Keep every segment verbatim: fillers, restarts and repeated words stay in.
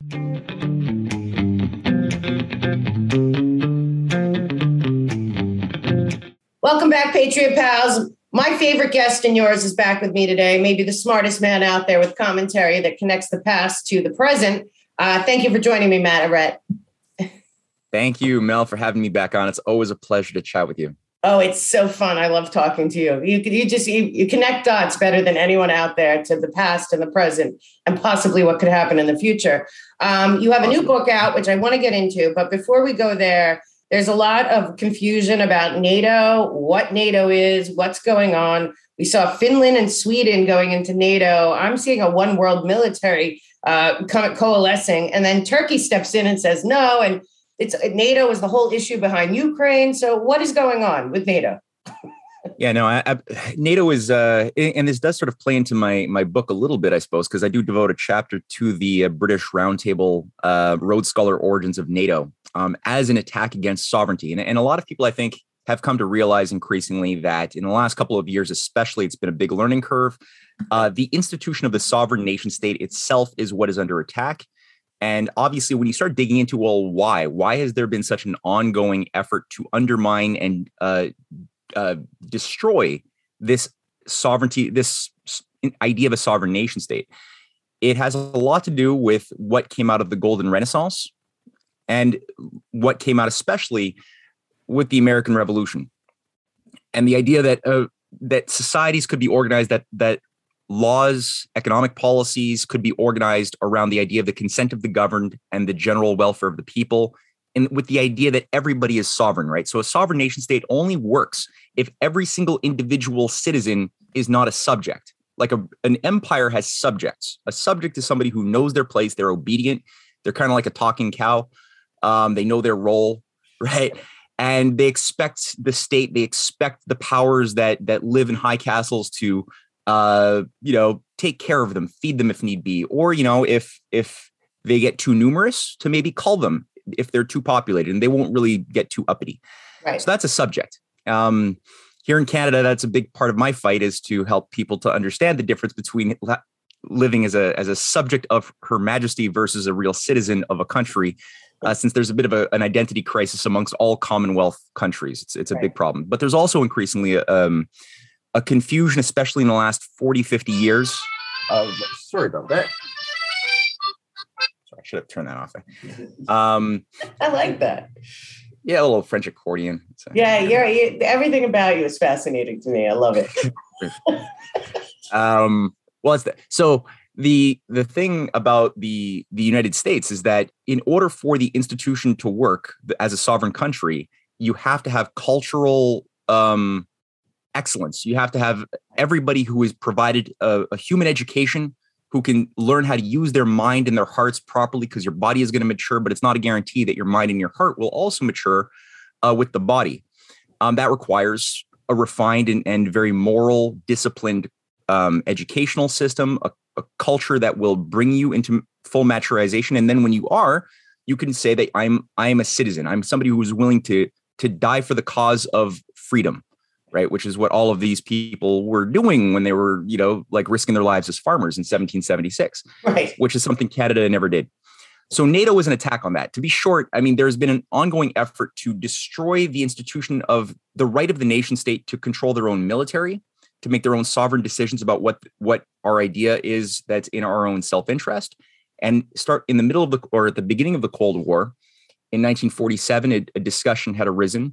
Welcome back, Patriot Pals. My favorite guest and yours is back with me today, maybe the smartest man out there with commentary that connects the past to the present. Uh, thank you for joining me, Matt Ehret. Thank you, Mel, for having me back on. It's always a pleasure to chat with you. Oh, it's so fun. I love talking to you. You, you just you, you connect dots better than anyone out there to the past and the present and possibly what could happen in the future. Um, you have a new book out, which I want to get into. But before we go there, there's a lot of confusion about NATO, what NATO is, what's going on. We saw Finland and Sweden going into NATO. I'm seeing a one world military uh, coalescing. And then Turkey steps in and says no. And it's NATO is the whole issue behind Ukraine. So what is going on with NATO? Yeah, no, I, I, NATO is, uh, and this does sort of play into my my book a little bit, I suppose, because I do devote a chapter to the uh, British Roundtable uh, Rhodes Scholar Origins of NATO um, as an attack against sovereignty. And, and a lot of people, I think, have come to realize increasingly that in the last couple of years, especially, it's been a big learning curve. Uh, the institution of the sovereign nation state itself is what is under attack. And obviously, when you start digging into, well, why? Why has there been such an ongoing effort to undermine and uh, uh, destroy this sovereignty, this idea of a sovereign nation state? It has a lot to do with what came out of the Golden Renaissance and what came out especially with the American Revolution. And the idea that uh, that societies could be organized, that that laws, economic policies could be organized around the idea of the consent of the governed and the general welfare of the people, and with the idea that everybody is sovereign, right? So a sovereign nation state only works if every single individual citizen is not a subject. Like a, an empire has subjects. A subject is somebody who knows their place, they're obedient, they're kind of like a talking cow. Um, they know their role, right? And they expect the state, they expect the powers that that live in high castles to Uh, you know, take care of them, feed them if need be, or, you know, if if they get too numerous, to maybe cull them if they're too populated, and they won't really get too uppity. Right. So that's a subject. Um, here in Canada, that's a big part of my fight, is to help people to understand the difference between la- living as a as a subject of Her Majesty versus a real citizen of a country. Uh, since there's a bit of a, an identity crisis amongst all Commonwealth countries, it's it's a right. big problem. But there's also increasingly a, um, a confusion, especially in the last forty, fifty years. Of, sorry about that. Sorry, I should have turned that off. Um, I like that. Yeah, a little French accordion. So, yeah, you're, you, everything about you is fascinating to me. I love it. um, well, it's the, so the the thing about the the United States is that in order for the institution to work as a sovereign country, you have to have cultural um, excellence. You have to have everybody who is provided a, a human education, who can learn how to use their mind and their hearts properly, because your body is going to mature, but it's not a guarantee that your mind and your heart will also mature uh, with the body. Um, that requires a refined and, and very moral, disciplined um, educational system, a, a culture that will bring you into full maturization. And then when you are, you can say that I'm I am a citizen. I'm somebody who is willing to to die for the cause of freedom. Right, which is what all of these people were doing when they were, you know, like risking their lives as farmers in seventeen seventy-six, right. which is something Canada never did. So NATO is an attack on that. To be short, I mean, there's been an ongoing effort to destroy the institution of the right of the nation state to control their own military, to make their own sovereign decisions about what what our idea is that's in our own self-interest, and start in the middle of the or at the beginning of the Cold War in nineteen forty-seven, a, a discussion had arisen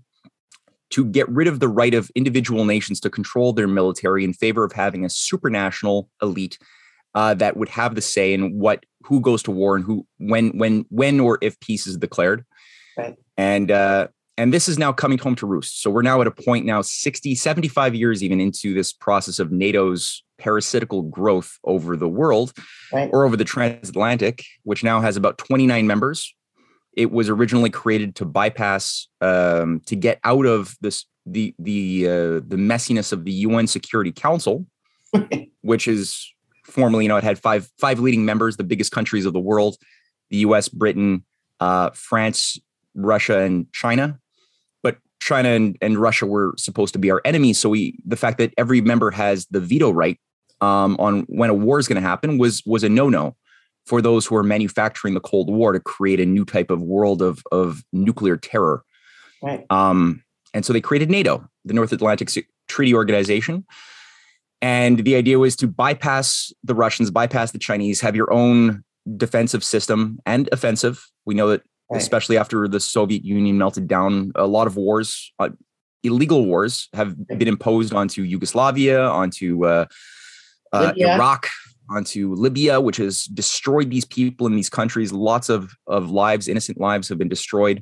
to get rid of the right of individual nations to control their military in favor of having a supranational elite uh, that would have the say in what, who goes to war and who, when, when, when, or if peace is declared. Right. And, uh, and this is now coming home to roost. So we're now at a point now sixty, seventy-five years even into this process of NATO's parasitical growth over the world, right. or over the transatlantic, which now has about twenty-nine members. It was originally created to bypass, um, to get out of this the the uh, the messiness of the U N Security Council, which is formerly, you know, it had five five leading members, the biggest countries of the world: the U S, Britain, uh, France, Russia, and China. But China and, and Russia were supposed to be our enemies. So we, the fact that every member has the veto right um, on when a war is going to happen was was a no-no for those who are manufacturing the Cold War to create a new type of world of, of nuclear terror. Right. Um, and so they created NATO, the North Atlantic Treaty Organization. And the idea was to bypass the Russians, bypass the Chinese, have your own defensive system and offensive. We know that, right, especially after the Soviet Union melted down, a lot of wars, uh, illegal wars, have been imposed onto Yugoslavia, onto uh, uh, Iraq, onto Libya, which has destroyed these people in these countries. Lots of, of lives, innocent lives have been destroyed.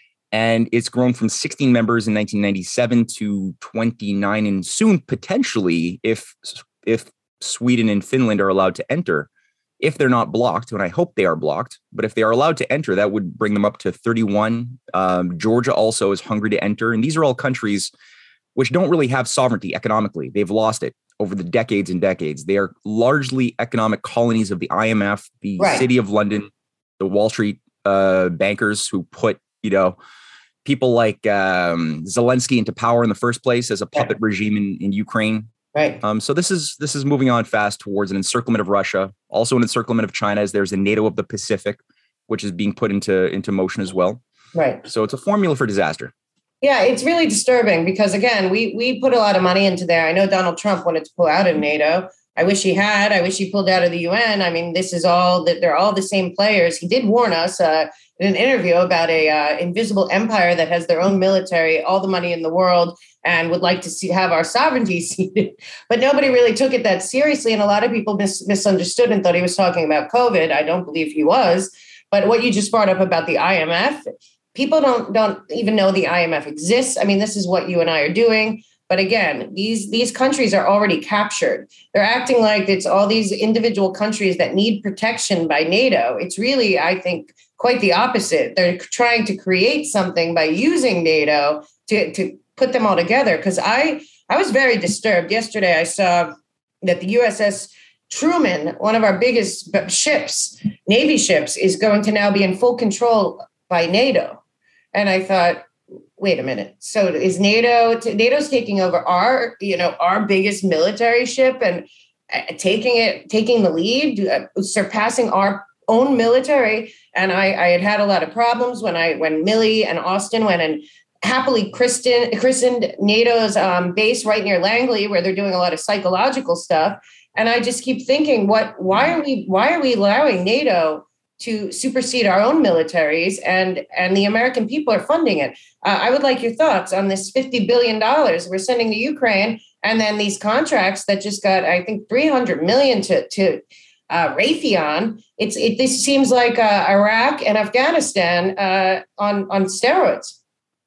And it's grown from sixteen members in nineteen ninety-seven to twenty-nine, and soon potentially, if if Sweden and Finland are allowed to enter, if they're not blocked, and I hope they are blocked, but if they are allowed to enter, that would bring them up to thirty-one. Um, Georgia also is hungry to enter. And these are all countries which don't really have sovereignty economically. They've lost it over the decades and decades. They are largely economic colonies of the I M F, the right. City of London, the Wall Street uh, bankers who put, you know, people like um, Zelensky into power in the first place as a puppet right. regime in, in Ukraine. Right. Um, so this is this is moving on fast towards an encirclement of Russia, also an encirclement of China, as there's a NATO of the Pacific, which is being put into, into motion as well. Right. So it's a formula for disaster. Yeah, it's really disturbing because, again, we we put a lot of money into there. I know Donald Trump wanted to pull out of NATO. I wish he had. I wish he pulled out of the U N. I mean, this is all that they're all the same players. He did warn us uh, in an interview about a uh, invisible empire that has their own military, all the money in the world, and would like to see have our sovereignty ceded. But nobody really took it that seriously. And a lot of people mis- misunderstood and thought he was talking about COVID. I don't believe he was. But what you just brought up about the I M F, people don't don't even know the I M F exists. I mean, this is what you and I are doing. But again, these, these countries are already captured. They're acting like it's all these individual countries that need protection by NATO. It's really, I think, quite the opposite. They're trying to create something by using NATO to, to put them all together. Because I, I was very disturbed. Yesterday, I saw that the U S S Truman, one of our biggest ships, Navy ships, is going to now be in full control by NATO. And I thought, wait a minute. So is NATO, NATO's taking over our, you know, our biggest military ship and taking it, taking the lead, uh, surpassing our own military. And I, I had had a lot of problems when I, when Milley and Austin went and happily christened, christened NATO's um, base right near Langley, where they're doing a lot of psychological stuff. And I just keep thinking, what, why are we, why are we allowing NATO to supersede our own militaries, and, and the American people are funding it? Uh, I would like your thoughts on this fifty billion dollars we're sending to Ukraine, and then these contracts that just got, I think, three hundred million dollars to, to uh, Raytheon. It's, it, this seems like uh, Iraq and Afghanistan uh, on, on steroids.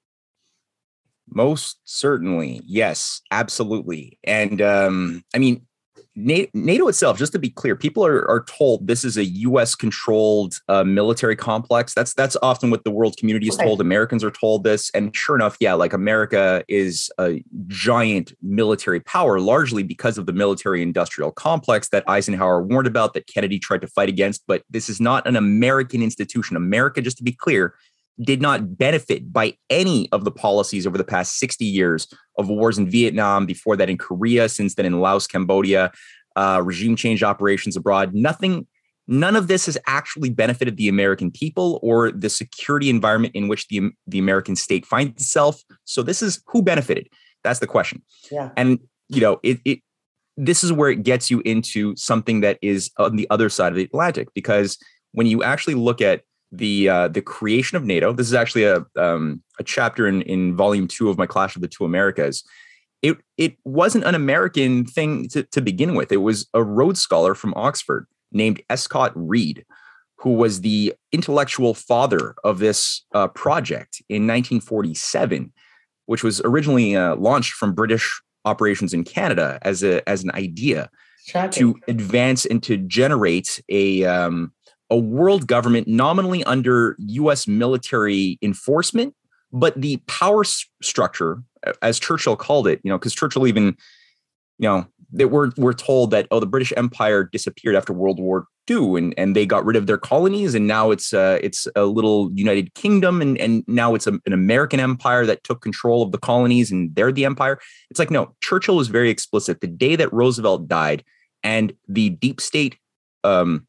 Most certainly. Yes, absolutely. And um, I mean, NATO itself, just to be clear, people are, are told this is a U S controlled uh, military complex. That's that's often what the world community is told. Americans are told this. And sure enough, yeah, like America is a giant military power, largely because of the military industrial complex that Eisenhower warned about, that Kennedy tried to fight against. But this is not an American institution. America, just to be clear, did not benefit by any of the policies over the past sixty years of wars in Vietnam, before that in Korea, since then in Laos, Cambodia, uh, regime change operations abroad. Nothing, none of this has actually benefited the American people or the security environment in which the, the American state finds itself. So this is who benefited. That's the question. Yeah. And, you know, it, it this is where it gets you into something that is on the other side of the Atlantic, because when you actually look at the uh, the creation of NATO. This is actually a um, a chapter in, in volume two of my Clash of the Two Americas. It it wasn't an American thing to, to begin with. It was a Rhodes Scholar from Oxford named Escott Reed, who was the intellectual father of this uh, project in nineteen forty-seven, which was originally uh, launched from British operations in Canada as a as an idea Shocking. to advance and to generate a um, a world government nominally under U S military enforcement, but the power s- structure, as Churchill called it, you know, because Churchill even, you know, that we're we're told that, oh, the British Empire disappeared after World War Two, and and they got rid of their colonies, and now it's uh, it's a little United Kingdom, and and now it's a, an American empire that took control of the colonies, and they're the empire. It's like, no, Churchill was very explicit. The day that Roosevelt died, and the deep state, um,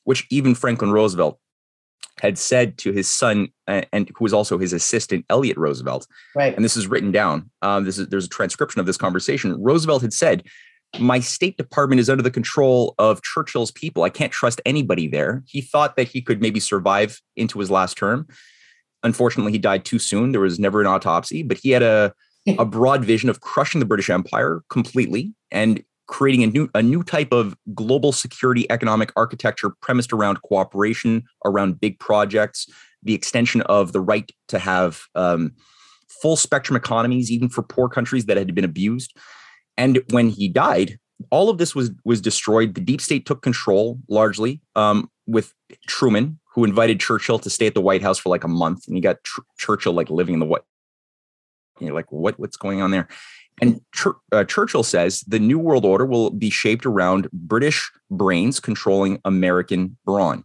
which even Franklin Roosevelt had said to his son, uh, and who was also his assistant, Elliot Roosevelt. Right. And this is written down. Um, this is there's a transcription of this conversation. Roosevelt had said, "My State Department is under the control of Churchill's people. I can't trust anybody there." He thought that he could maybe survive into his last term. Unfortunately, he died too soon. There was never an autopsy, but he had a, a broad vision of crushing the British Empire completely and creating a new a new type of global security economic architecture premised around cooperation, around big projects, the extension of the right to have um, full spectrum economies, even for poor countries that had been abused. And when he died, all of this was was destroyed. The deep state took control largely um, with Truman, who invited Churchill to stay at the White House for like a month. And you got Ch- Churchill like living in the what? You're like, what? What's going on there? And Ch- uh, Churchill says the New World Order will be shaped around British brains controlling American brawn.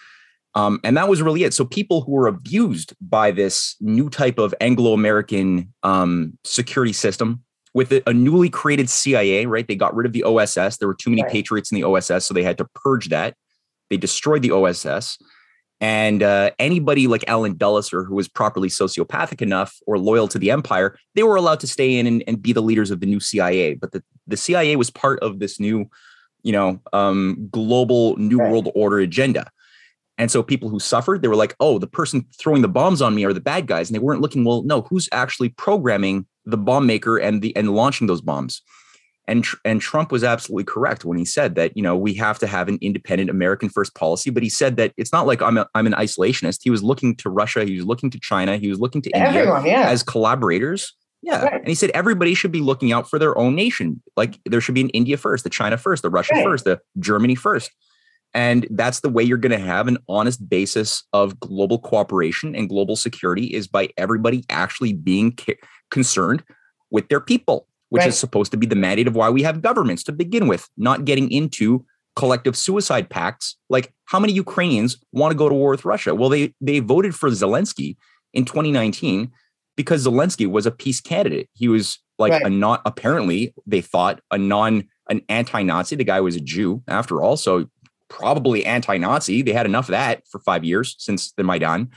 Um, and that was really it. So people who were abused by this new type of Anglo-American um, security system with a, a newly created C I A, right? They got rid of the O S S. There were too many right. patriots in the O S S, so they had to purge that. They destroyed the O S S. And uh, anybody like Alan Dulles, or who was properly sociopathic enough or loyal to the empire, they were allowed to stay in and, and be the leaders of the new C I A. But the, the C I A was part of this new, you know, um, global New right. World Order agenda. And so people who suffered, they were like, oh, the person throwing the bombs on me are the bad guys. And they weren't looking, well, no, who's actually programming the bomb maker and the and launching those bombs? And, and Trump was absolutely correct when he said that, you know, we have to have an independent American first policy. But he said that it's not like I'm a, I'm an isolationist. He was looking to Russia. He was looking to China. He was looking to Everyone, India yeah. as collaborators. Yeah. Right. And he said everybody should be looking out for their own nation. Like there should be an India first, the China first, the Russia right. first, the Germany first. And that's the way you're going to have an honest basis of global cooperation and global security, is by everybody actually being ca- concerned with their people, which right. is supposed to be the mandate of why we have governments to begin with, not getting into collective suicide pacts. Like, how many Ukrainians want to go to war with Russia? Well, they they voted for Zelensky in twenty nineteen because Zelensky was a peace candidate. He was like right. a not, apparently they thought a non, an anti-Nazi. The guy was a Jew after all. So probably anti-Nazi. They had enough of that for five years since the Maidan.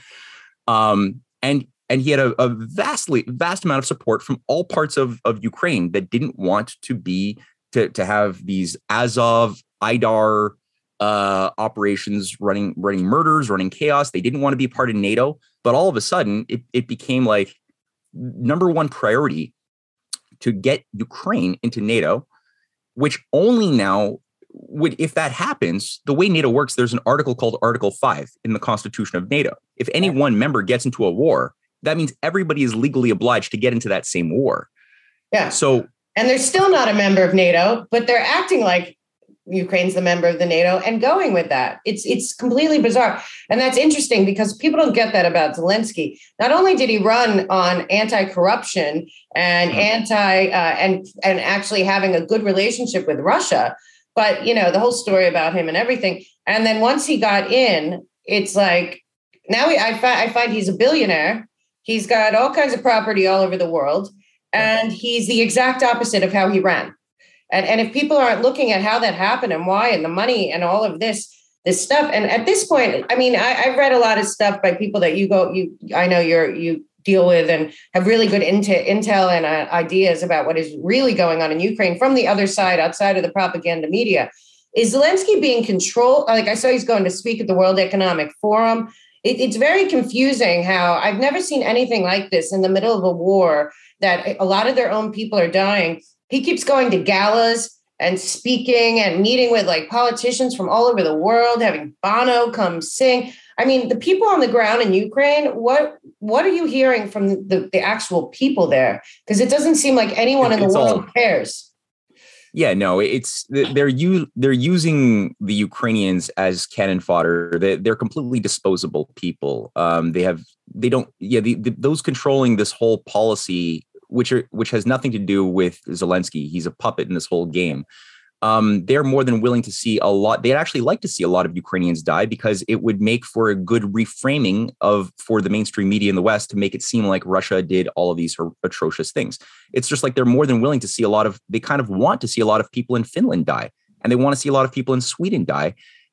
Um, and And he had a, a vastly vast amount of support from all parts of, of Ukraine that didn't want to be to, to have these Azov, Aidar uh, operations running running murders, running chaos. They didn't want to be part of NATO. But all of a sudden, it, it became like number one priority to get Ukraine into NATO, which only now would, if that happens, the way NATO works, there's an article called Article five in the Constitution of NATO. If any one member gets into a war, that means everybody is legally obliged to get into that same war. Yeah. So, and they're still not a member of NATO, but they're acting like Ukraine's the member of the NATO and going with that. It's it's completely bizarre. And that's interesting because people don't get that about Zelensky. Not only did he run on anti-corruption and mm-hmm. anti uh, and and actually having a good relationship with Russia, but you know, the whole story about him and everything. And then once he got in, it's like now he, I, fi- I find he's a billionaire. He's got all kinds of property all over the world, and he's the exact opposite of how he ran. And, and if people aren't looking at how that happened and why and the money and all of this, this stuff. And at this point, I mean, I, I've read a lot of stuff by people that you go, you, I know you're, you deal with and have really good intel, intel and uh, ideas about what is really going on in Ukraine from the other side, outside of the propaganda media. Is Zelensky being controlled? Like I saw he's going to speak at the World Economic Forum. It, it's very confusing how I've never seen anything like this in the middle of a war that a lot of their own people are dying. He keeps going to galas and speaking and meeting with like politicians from all over the world, having Bono come sing. I mean, the people on the ground in Ukraine, what what are you hearing from the, the actual people there? Because it doesn't seem like anyone in the it's world all, cares. Yeah, no, it's they're you they're using the Ukrainians as cannon fodder. They, they're completely disposable people. Um, they have they don't yeah the, the, those controlling this whole policy, which are which has nothing to do with Zelensky. He's a puppet in this whole game. Um, they're more than willing to see a lot. They'd actually like to see a lot of Ukrainians die because it would make for a good reframing of for the mainstream media in the West to make it seem like Russia did all of these her- atrocious things. It's just like they're more than willing to see a lot of, they kind of want to see a lot of people in Finland die, and they want to see a lot of people in Sweden die.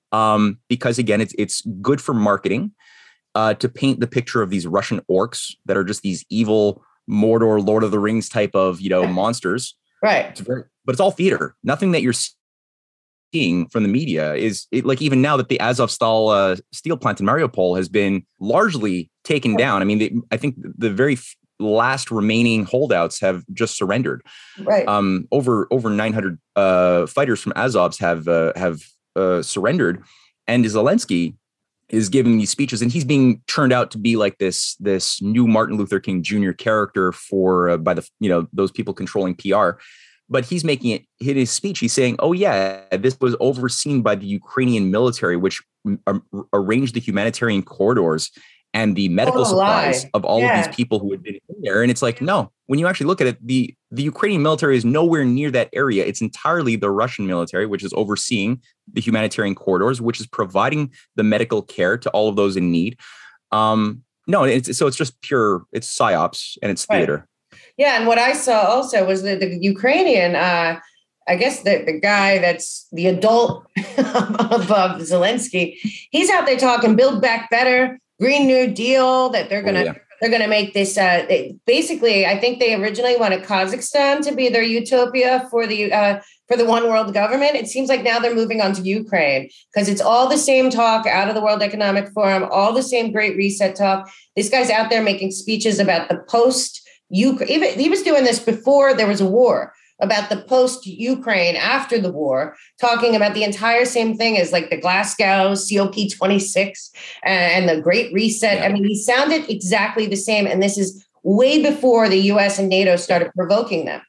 um, because again, it's it's good for marketing uh, to paint the picture of these Russian orcs that are just these evil Mordor, Lord of the Rings type of, you know, monsters. Right. It's very, but it's all theater. Nothing that you're seeing from the media is it, like, even now that the Azovstal uh, steel plant in Mariupol has been largely taken down. I mean, they, I think the very f- last remaining holdouts have just surrendered. Right. Um, over over nine hundred uh, fighters from Azovs have uh, have uh, surrendered, and Zelensky is giving these speeches, and he's being turned out to be like this this new Martin Luther King Junior character for uh, by the you know those people controlling P R. But he's making it in his speech. He's saying, oh, yeah, this was overseen by the Ukrainian military, which um, arranged the humanitarian corridors and the medical Oh, supplies lie. of all Yeah. of these people who had been in there. And it's like, no, when you actually look at it, the, the Ukrainian military is nowhere near that area. It's entirely the Russian military, which is overseeing the humanitarian corridors, which is providing the medical care to all of those in need. Um, no, it's, so it's just pure, it's psyops and it's theater. Right. Yeah, and what I saw also was that the Ukrainian, uh, I guess the, the guy that's the adult above Zelensky, he's out there talking Build Back Better, Green New Deal, that they're gonna Oh, yeah. they're gonna make this. Uh, they, basically, I think they originally wanted Kazakhstan to be their utopia for the uh, for the one world government. It seems like now they're moving on to Ukraine because it's all the same talk out of the World Economic Forum, all the same Great Reset talk. This guy's out there making speeches about the post. Ukraine, even he was doing this before there was a war, about the post-Ukraine after the war, talking about the entire same thing as like the Glasgow C O P twenty-six and the Great Reset. Yeah. I mean, he sounded exactly the same. And this is way before the U S and NATO started provoking them.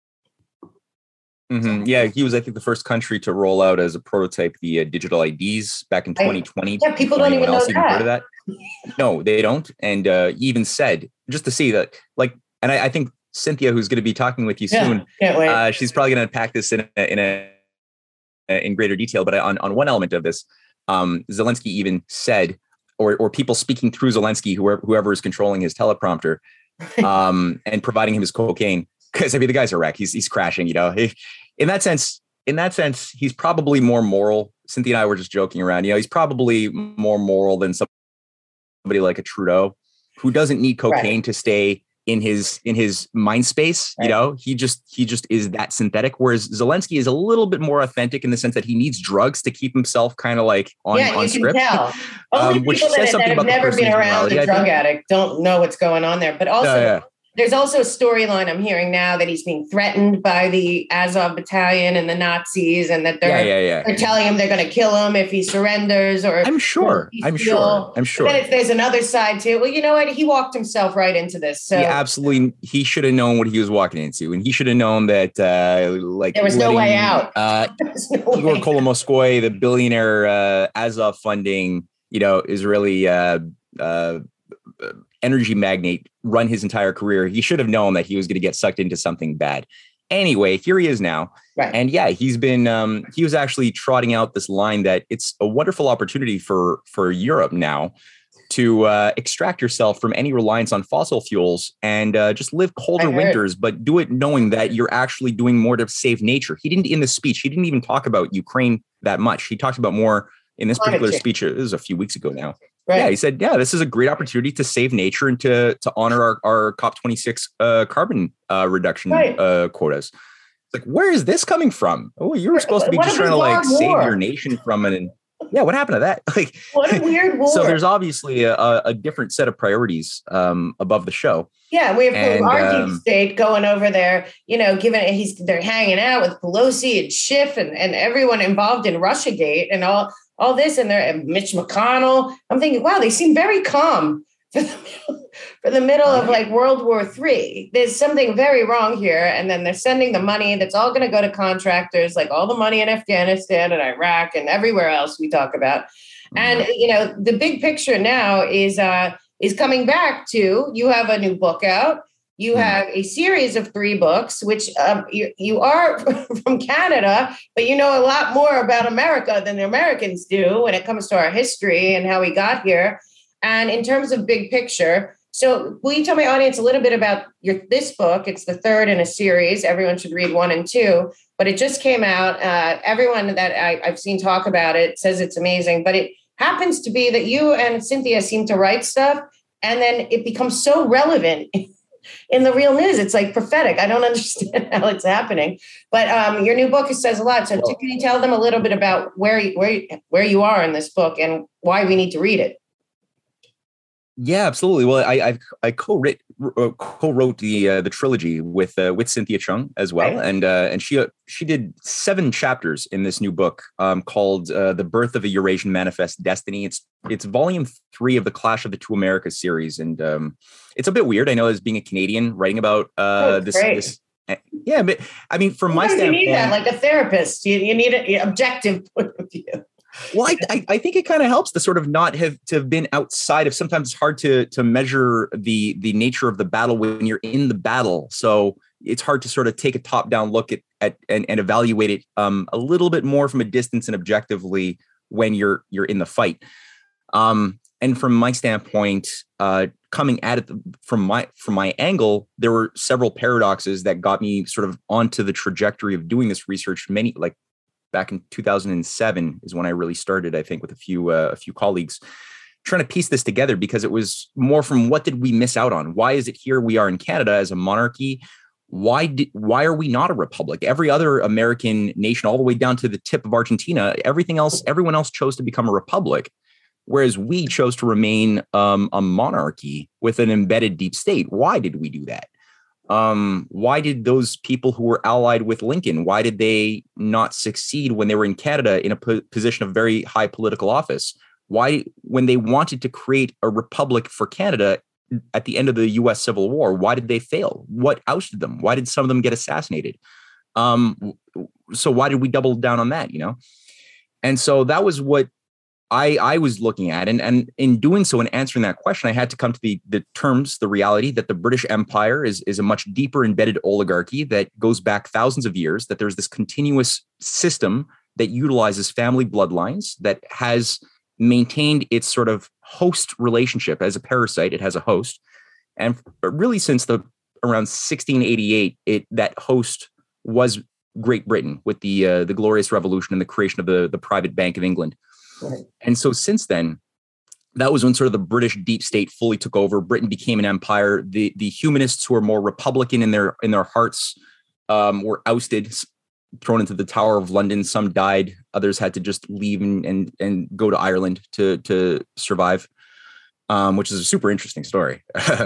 Mm-hmm. Yeah, he was, I think, the first country to roll out as a prototype the uh, digital I Ds back in twenty twenty. Yeah, people don't even know else even that. heard of that. No, they don't. And uh, he even said, just to see that, like, and I, I think Cynthia, who's going to be talking with you Yeah, soon, can't wait. uh, she's probably going to unpack this in a, in a in greater detail. But on, on one element of this, um, Zelensky even said, or or people speaking through Zelensky, whoever whoever is controlling his teleprompter, um, and providing him his cocaine, because I mean the guy's a wreck. He's he's crashing. You know, he, in that sense, in that sense, he's probably more moral. Cynthia and I were just joking around. You know, he's probably more moral than somebody like a Trudeau, who doesn't need cocaine Right. to stay in his in his mind space. Right. You know, he just he just is that synthetic. Whereas Zelensky is a little bit more authentic in the sense that he needs drugs to keep himself kind of like on, yeah, on you script. can tell. Only Um, which people says that, something that have about the never been person's around morality, a I drug think. addict don't know what's going on there. But also, Oh, yeah. there's also a storyline I'm hearing now that he's being threatened by the Azov battalion and the Nazis, and that they're Yeah, yeah, yeah. they're telling him they're going to kill him if he surrenders. Or I'm sure. you know, I'm feel- sure. I'm But sure. then it's, there's another side too. Well, you know what? He walked himself right into this. So He absolutely, he should have known what he was walking into, and he should have known that, uh, like, there was no way letting, out. Uh, There's no Igor way. Kolomoskoy, the billionaire uh, Azov funding, you know, Israeli uh, uh, energy magnate, run his entire career. He should have known that he was going to get sucked into something bad. Anyway, here he is now. Right. And yeah, he's been, um, he was actually trotting out this line that it's a wonderful opportunity for, for Europe now to uh, extract yourself from any reliance on fossil fuels and uh, just live colder winters, but do it knowing that you're actually doing more to save nature. He didn't, in the speech, he didn't even talk about Ukraine that much. He talked about more in this Climate particular change. speech. This was a few weeks ago now. Right. Yeah, he said, yeah, this is a great opportunity to save nature and to to honor our, our COP twenty-six uh, carbon uh, reduction Right. uh, quotas. It's like, where is this coming from? Oh, you were supposed to be What just a trying to like bizarre save war. your nation from it. And yeah, what happened to that? Like, What a weird war. so there's obviously a, a different set of priorities um, above the show. Yeah, we have And, our um, deep state going over there, you know, given he's they're hanging out with Pelosi and Schiff and, and everyone involved in Russiagate and all all this, and they're and Mitch McConnell. I'm thinking, wow, they seem very calm for the middle, for the middle of like World War Three. There's something very wrong here, and then they're sending the money that's all going to go to contractors, like all the money in Afghanistan and Iraq and everywhere else we talk about. And you know, the big picture now is uh, is coming back to you have a new book out. You have a series of three books, which um, you, you are from Canada, but you know a lot more about America than the Americans do when it comes to our history and how we got here. And in terms of big picture, So will you tell my audience a little bit about your this book? It's the third in a series. Everyone should read one and two, but it just came out. Uh, everyone that I, I've seen talk about it says it's amazing, but it happens to be that you and Cynthia seem to write stuff, and then it becomes so relevant in the real news. It's like prophetic. I don't understand how it's happening, but um, your new book says a lot. So well, can you tell them a little bit about where you, where you, where you are in this book and why we need to read it? Yeah, absolutely. Well, I I, I co-wrote uh, co-wrote the uh, the trilogy with uh, with Cynthia Chung as well, right. and uh, and she uh, she did seven chapters in this new book um, called uh, "The Birth of a Eurasian Manifest Destiny." It's it's volume three of the Clash of the Two Americas series, and um, it's a bit weird. I know, as being a Canadian writing about uh, oh, this, this. Yeah, but I mean, from Sometimes my standpoint, you need that like a therapist. You you need an objective point of view. Well, I, I, I think it kind of helps to sort of not have to have been outside of. Sometimes it's hard to to measure the the nature of the battle when you're in the battle. So it's hard to sort of take a top down look at at and, and evaluate it um, a little bit more from a distance and objectively when you're you're in the fight. Um, and from my standpoint, uh, coming at it from my from my angle, there were several paradoxes that got me sort of onto the trajectory of doing this research. Many like. Back in two thousand seven is when I really started, I think, with a few uh, a few colleagues, trying to piece this together, because it was more from what did we miss out on? Why is it here we are in Canada as a monarchy? Why did, why are we not a republic? Every other American nation, all the way down to the tip of Argentina, everything else, everyone else chose to become a republic, whereas we chose to remain um, a monarchy with an embedded deep state. Why did we do that? Um, why did those people who were allied with Lincoln, why did they not succeed when they were in Canada in a po- position of very high political office? Why, when they wanted to create a republic for Canada at the end of the U S Civil War, why did they fail? What ousted them? Why did some of them get assassinated? Um, so why did we double down on that, you know? And so that was what I, I was looking at. And, and in doing so, in answering that question, I had to come to the, the terms, the reality that the British Empire is, is a much deeper embedded oligarchy that goes back thousands of years, that there's this continuous system that utilizes family bloodlines, that has maintained its sort of host relationship. As a parasite, it has a host. And really since the around sixteen eighty-eight, it that host was Great Britain, with the uh, the Glorious Revolution and the creation of the, the Private Bank of England. Right. And so since then, that was when sort of the British deep state fully took over. Britain became an empire. The the humanists who are more Republican in their in their hearts um, were ousted, thrown into the Tower of London. Some died. Others had to just leave and and, and go to Ireland to to survive, um, which is a super interesting story.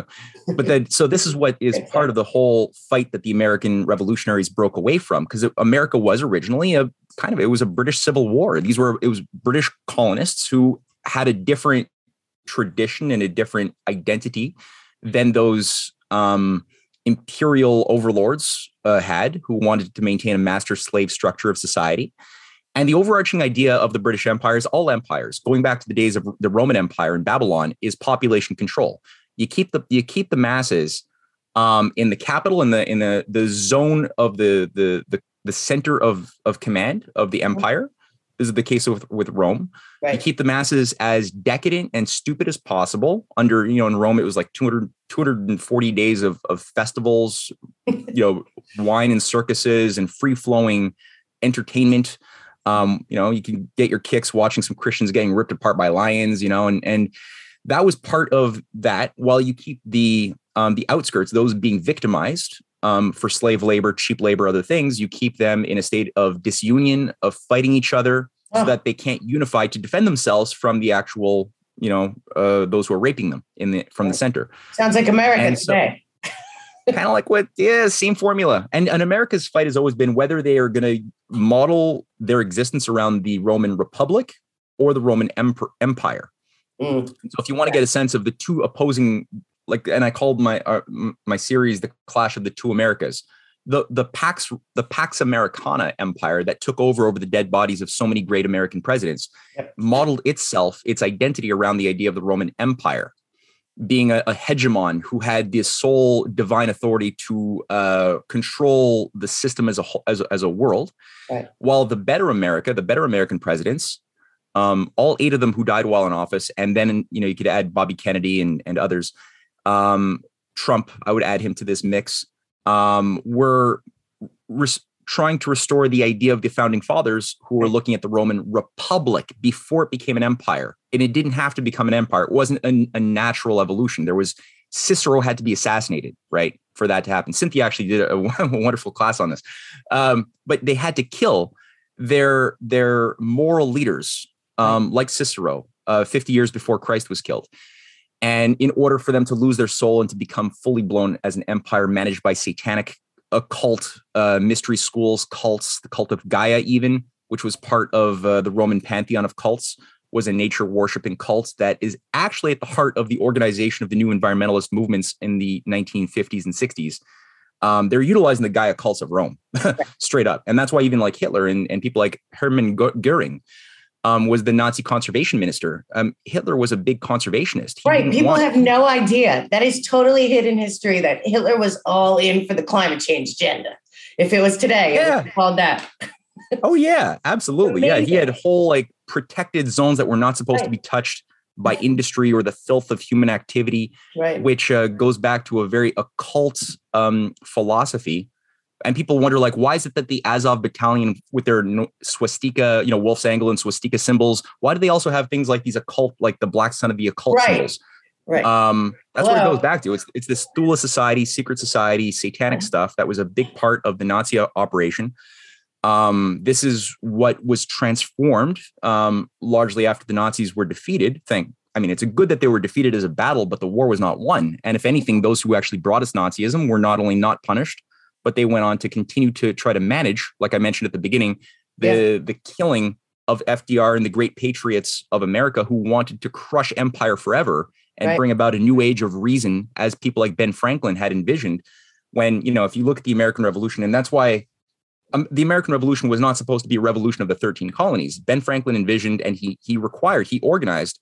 But then, so this is what is part of the whole fight that the American revolutionaries broke away from, because America was originally a kind of, it was a British Civil War. These were, it was British colonists who had a different tradition and a different identity than those um, imperial overlords uh, had, who wanted to maintain a master-slave structure of society. And the overarching idea of the British Empire, is all empires, going back to the days of the Roman Empire and Babylon, is population control. You keep the you keep the masses um, in the capital, in the in the the zone of the the the, the center of of command of the empire. This is the case with with Rome. Right. You keep the masses as decadent and stupid as possible. Under, you know, in Rome, it was like two hundred, two hundred forty days of of festivals, you know, wine and circuses and free flowing entertainment. Um, you know, you can get your kicks watching some Christians getting ripped apart by lions, you know, and and that was part of that. While you keep the um, the outskirts, those being victimized um, for slave labor, cheap labor, other things, you keep them in a state of disunion, of fighting each other, oh. so that they can't unify to defend themselves from the actual, you know, uh, those who are raping them in the from right. the center. Sounds like America so, today. Kind of like what, yeah, same formula. And, and America's fight has always been whether they are going to model their existence around the Roman Republic or the Roman Emp- Empire. Mm. So if you want to get a sense of the two opposing, like, and I called my uh, my series "The Clash of the Two Americas," the the Pax the Pax Americana Empire that took over over the dead bodies of so many great American presidents, yep. modeled itself, its identity around the idea of the Roman Empire being a, a hegemon who had the sole divine authority to uh, control the system as a whole, as a, as a world, right. while the better America, the better American presidents, um, all eight of them who died while in office, and then, you know, you could add Bobby Kennedy and, and others, um, Trump, I would add him to this mix, um, were res- trying to restore the idea of the founding fathers who were looking at the Roman Republic before it became an empire. And it didn't have to become an empire. It wasn't a, a natural evolution. There was Cicero had to be assassinated, right, for that to happen. Cynthia actually did a, a wonderful class on this. Um, but they had to kill their, their moral leaders, um, like Cicero, uh, fifty years before Christ was killed. And in order for them to lose their soul and to become fully blown as an empire managed by satanic occult uh, mystery schools, cults, the cult of Gaia even, which was part of uh, the Roman pantheon of cults, was a nature worshiping cult that is actually at the heart of the organization of the new environmentalist movements in the nineteen fifties and sixties. Um, they're utilizing the Gaia cults of Rome straight up. And that's why even like Hitler and, and people like Hermann Goering um, was the Nazi conservation minister. Um, Hitler was a big conservationist. He right. People want- have no idea. That is totally hidden history that Hitler was all in for the climate change agenda. If it was today, yeah. It would be called that. Oh, yeah, absolutely. Amazing. Yeah, he had whole like protected zones that were not supposed right. to be touched by industry or the filth of human activity, right. which uh, goes back to a very occult um, philosophy. And people wonder, like, why is it that the Azov battalion with their swastika, you know, Wolf's Angle and swastika symbols, why do they also have things like these occult, like the black sun of the occult right. symbols? Right. Um, that's Hello. What it goes back to. It's it's this Thule society, secret society, satanic mm-hmm. stuff that was a big part of the Nazi operation. Um, this is what was transformed um, largely after the Nazis were defeated. Thank, I mean, it's a good that they were defeated as a battle, but the war was not won. And if anything, those who actually brought us Nazism were not only not punished, but they went on to continue to try to manage, like I mentioned at the beginning, the, yeah. the killing of F D R and the great patriots of America who wanted to crush empire forever and right. bring about a new age of reason, as people like Ben Franklin had envisioned. When, you know, if you look at the American Revolution, and that's why Um, the American Revolution was not supposed to be a revolution of the thirteen colonies. Ben Franklin envisioned and he he required, he organized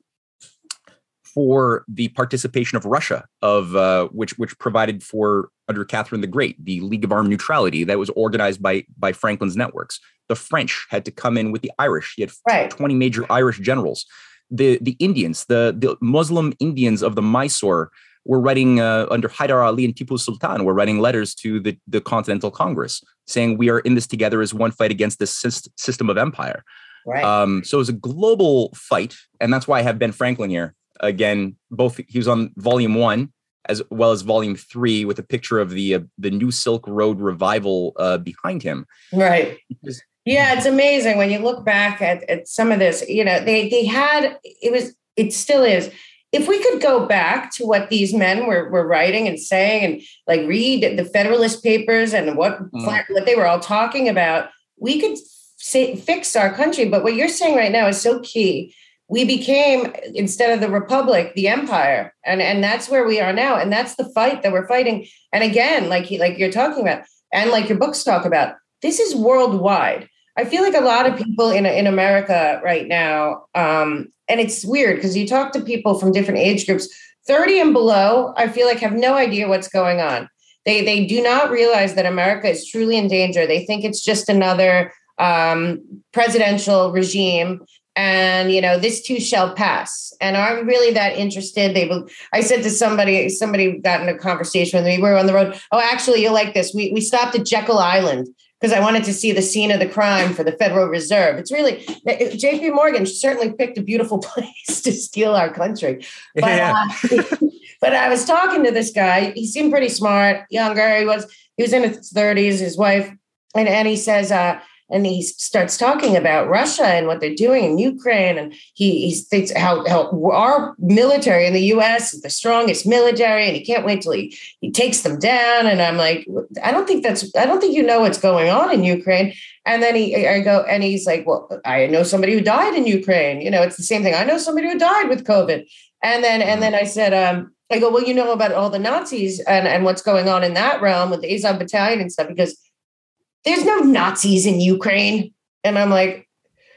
for the participation of Russia, of uh, which which provided for, under Catherine the Great, the League of Armed Neutrality that was organized by by Franklin's networks. The French had to come in with the Irish. He had right. twenty major Irish generals. The the Indians, the, the Muslim Indians of the Mysore were writing uh, under Hyder Ali and Tipu Sultan, were writing letters to the, the Continental Congress saying we are in this together as one fight against this syst- system of empire. Right. Um, so it was a global fight. And that's why I have Ben Franklin here. Again, both he was on volume one as well as volume three with a picture of the uh, the New Silk Road revival uh, behind him. Right. Because, yeah, it's amazing when you look back at, at some of this, you know, they they had, it was, it still is. If we could go back to what these men were, were writing and saying and like read the Federalist Papers and what, mm. what they were all talking about, we could say, fix our country. But what you're saying right now is so key. We became, instead of the Republic, the Empire. And, and that's where we are now. And that's the fight that we're fighting. And again, like, like you're talking about, and like your books talk about, this is worldwide. I feel like a lot of people in, in America right now, um, and it's weird because you talk to people from different age groups, thirty and below, I feel like have no idea what's going on. They they do not realize that America is truly in danger. They think it's just another um, presidential regime. And, you know, this too shall pass. And I'm really that interested. They, I said to somebody, somebody got in a conversation with me. We were on the road. Oh, actually, you'll like this. We we stopped at Jekyll Island because I wanted to see the scene of the crime for the Federal Reserve. It's really, J P Morgan certainly picked a beautiful place to steal our country. But, yeah. uh, but I was talking to this guy. He seemed pretty smart, younger. He was he was in his thirties, his wife. And, and he says, uh, and he starts talking about Russia and what they're doing in Ukraine. And he, he thinks how, how our military in the U S is the strongest military, and he can't wait till he, he takes them down. And I'm like, I don't think that's, I don't think you know what's going on in Ukraine. And then he, I go, and he's like, well, I know somebody who died in Ukraine. You know, it's the same thing. I know somebody who died with COVID. And then, and then I said, um, I go, well, you know about all the Nazis and, and what's going on in that realm with the Azov battalion and stuff, because there's no Nazis in Ukraine. And I'm like,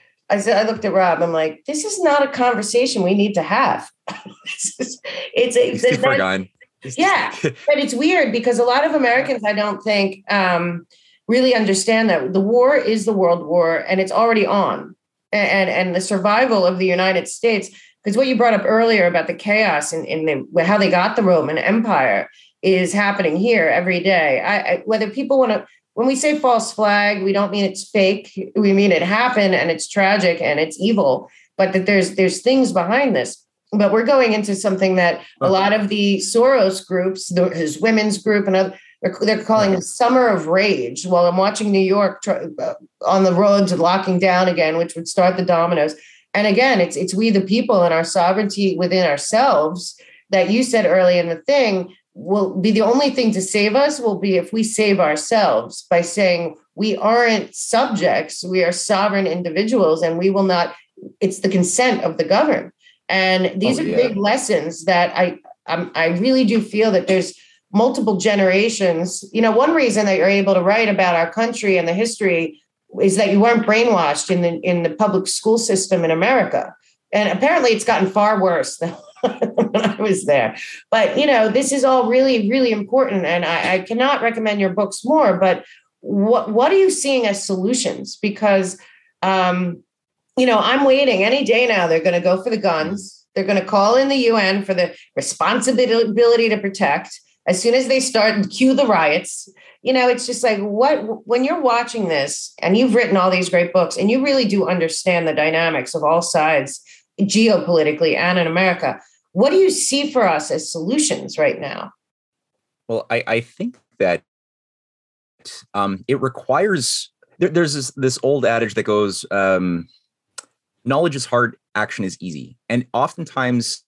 I said, I looked at Rob, I'm like, this is not a conversation we need to have. it's, it's, it's, it's that, yeah, but it's weird because a lot of Americans, I don't think, um, really understand that the war is the world war and it's already on. And, and the survival of the United States, because what you brought up earlier about the chaos and in, in the, how they got the Roman Empire is happening here every day. I, I, whether people want to, when we say false flag, we don't mean it's fake. We mean it happened and it's tragic and it's evil, but that there's there's things behind this. But we're going into something that a lot of the Soros groups, the, his women's group and other, they're, they're calling the Summer of Rage. While I'm watching New York try, uh, on the roads locking down again, which would start the dominoes. And again, it's it's we the people and our sovereignty within ourselves that you said early in the thing will be the only thing to save us will be if we save ourselves by saying we aren't subjects, we are sovereign individuals, and we will not, it's the consent of the governed. And these oh, are yeah. big lessons that I I'm, I really do feel that there's multiple generations. You know, one reason that you're able to write about our country and the history is that you weren't brainwashed in the in the public school system in America. And apparently it's gotten far worse than when I was there. But, you know, this is all really, really important. And I, I cannot recommend your books more. But what, what are you seeing as solutions? Because, um, you know, I'm waiting any day now. They're going to go for the guns. They're going to call in the U N for the responsibility to protect. As soon as they start and cue the riots, you know, it's just like what when you're watching this and you've written all these great books and you really do understand the dynamics of all sides geopolitically and in America, what do you see for us as solutions right now? Well, I, I think that um, it requires there, there's this, this old adage that goes, um, knowledge is hard, action is easy. And oftentimes,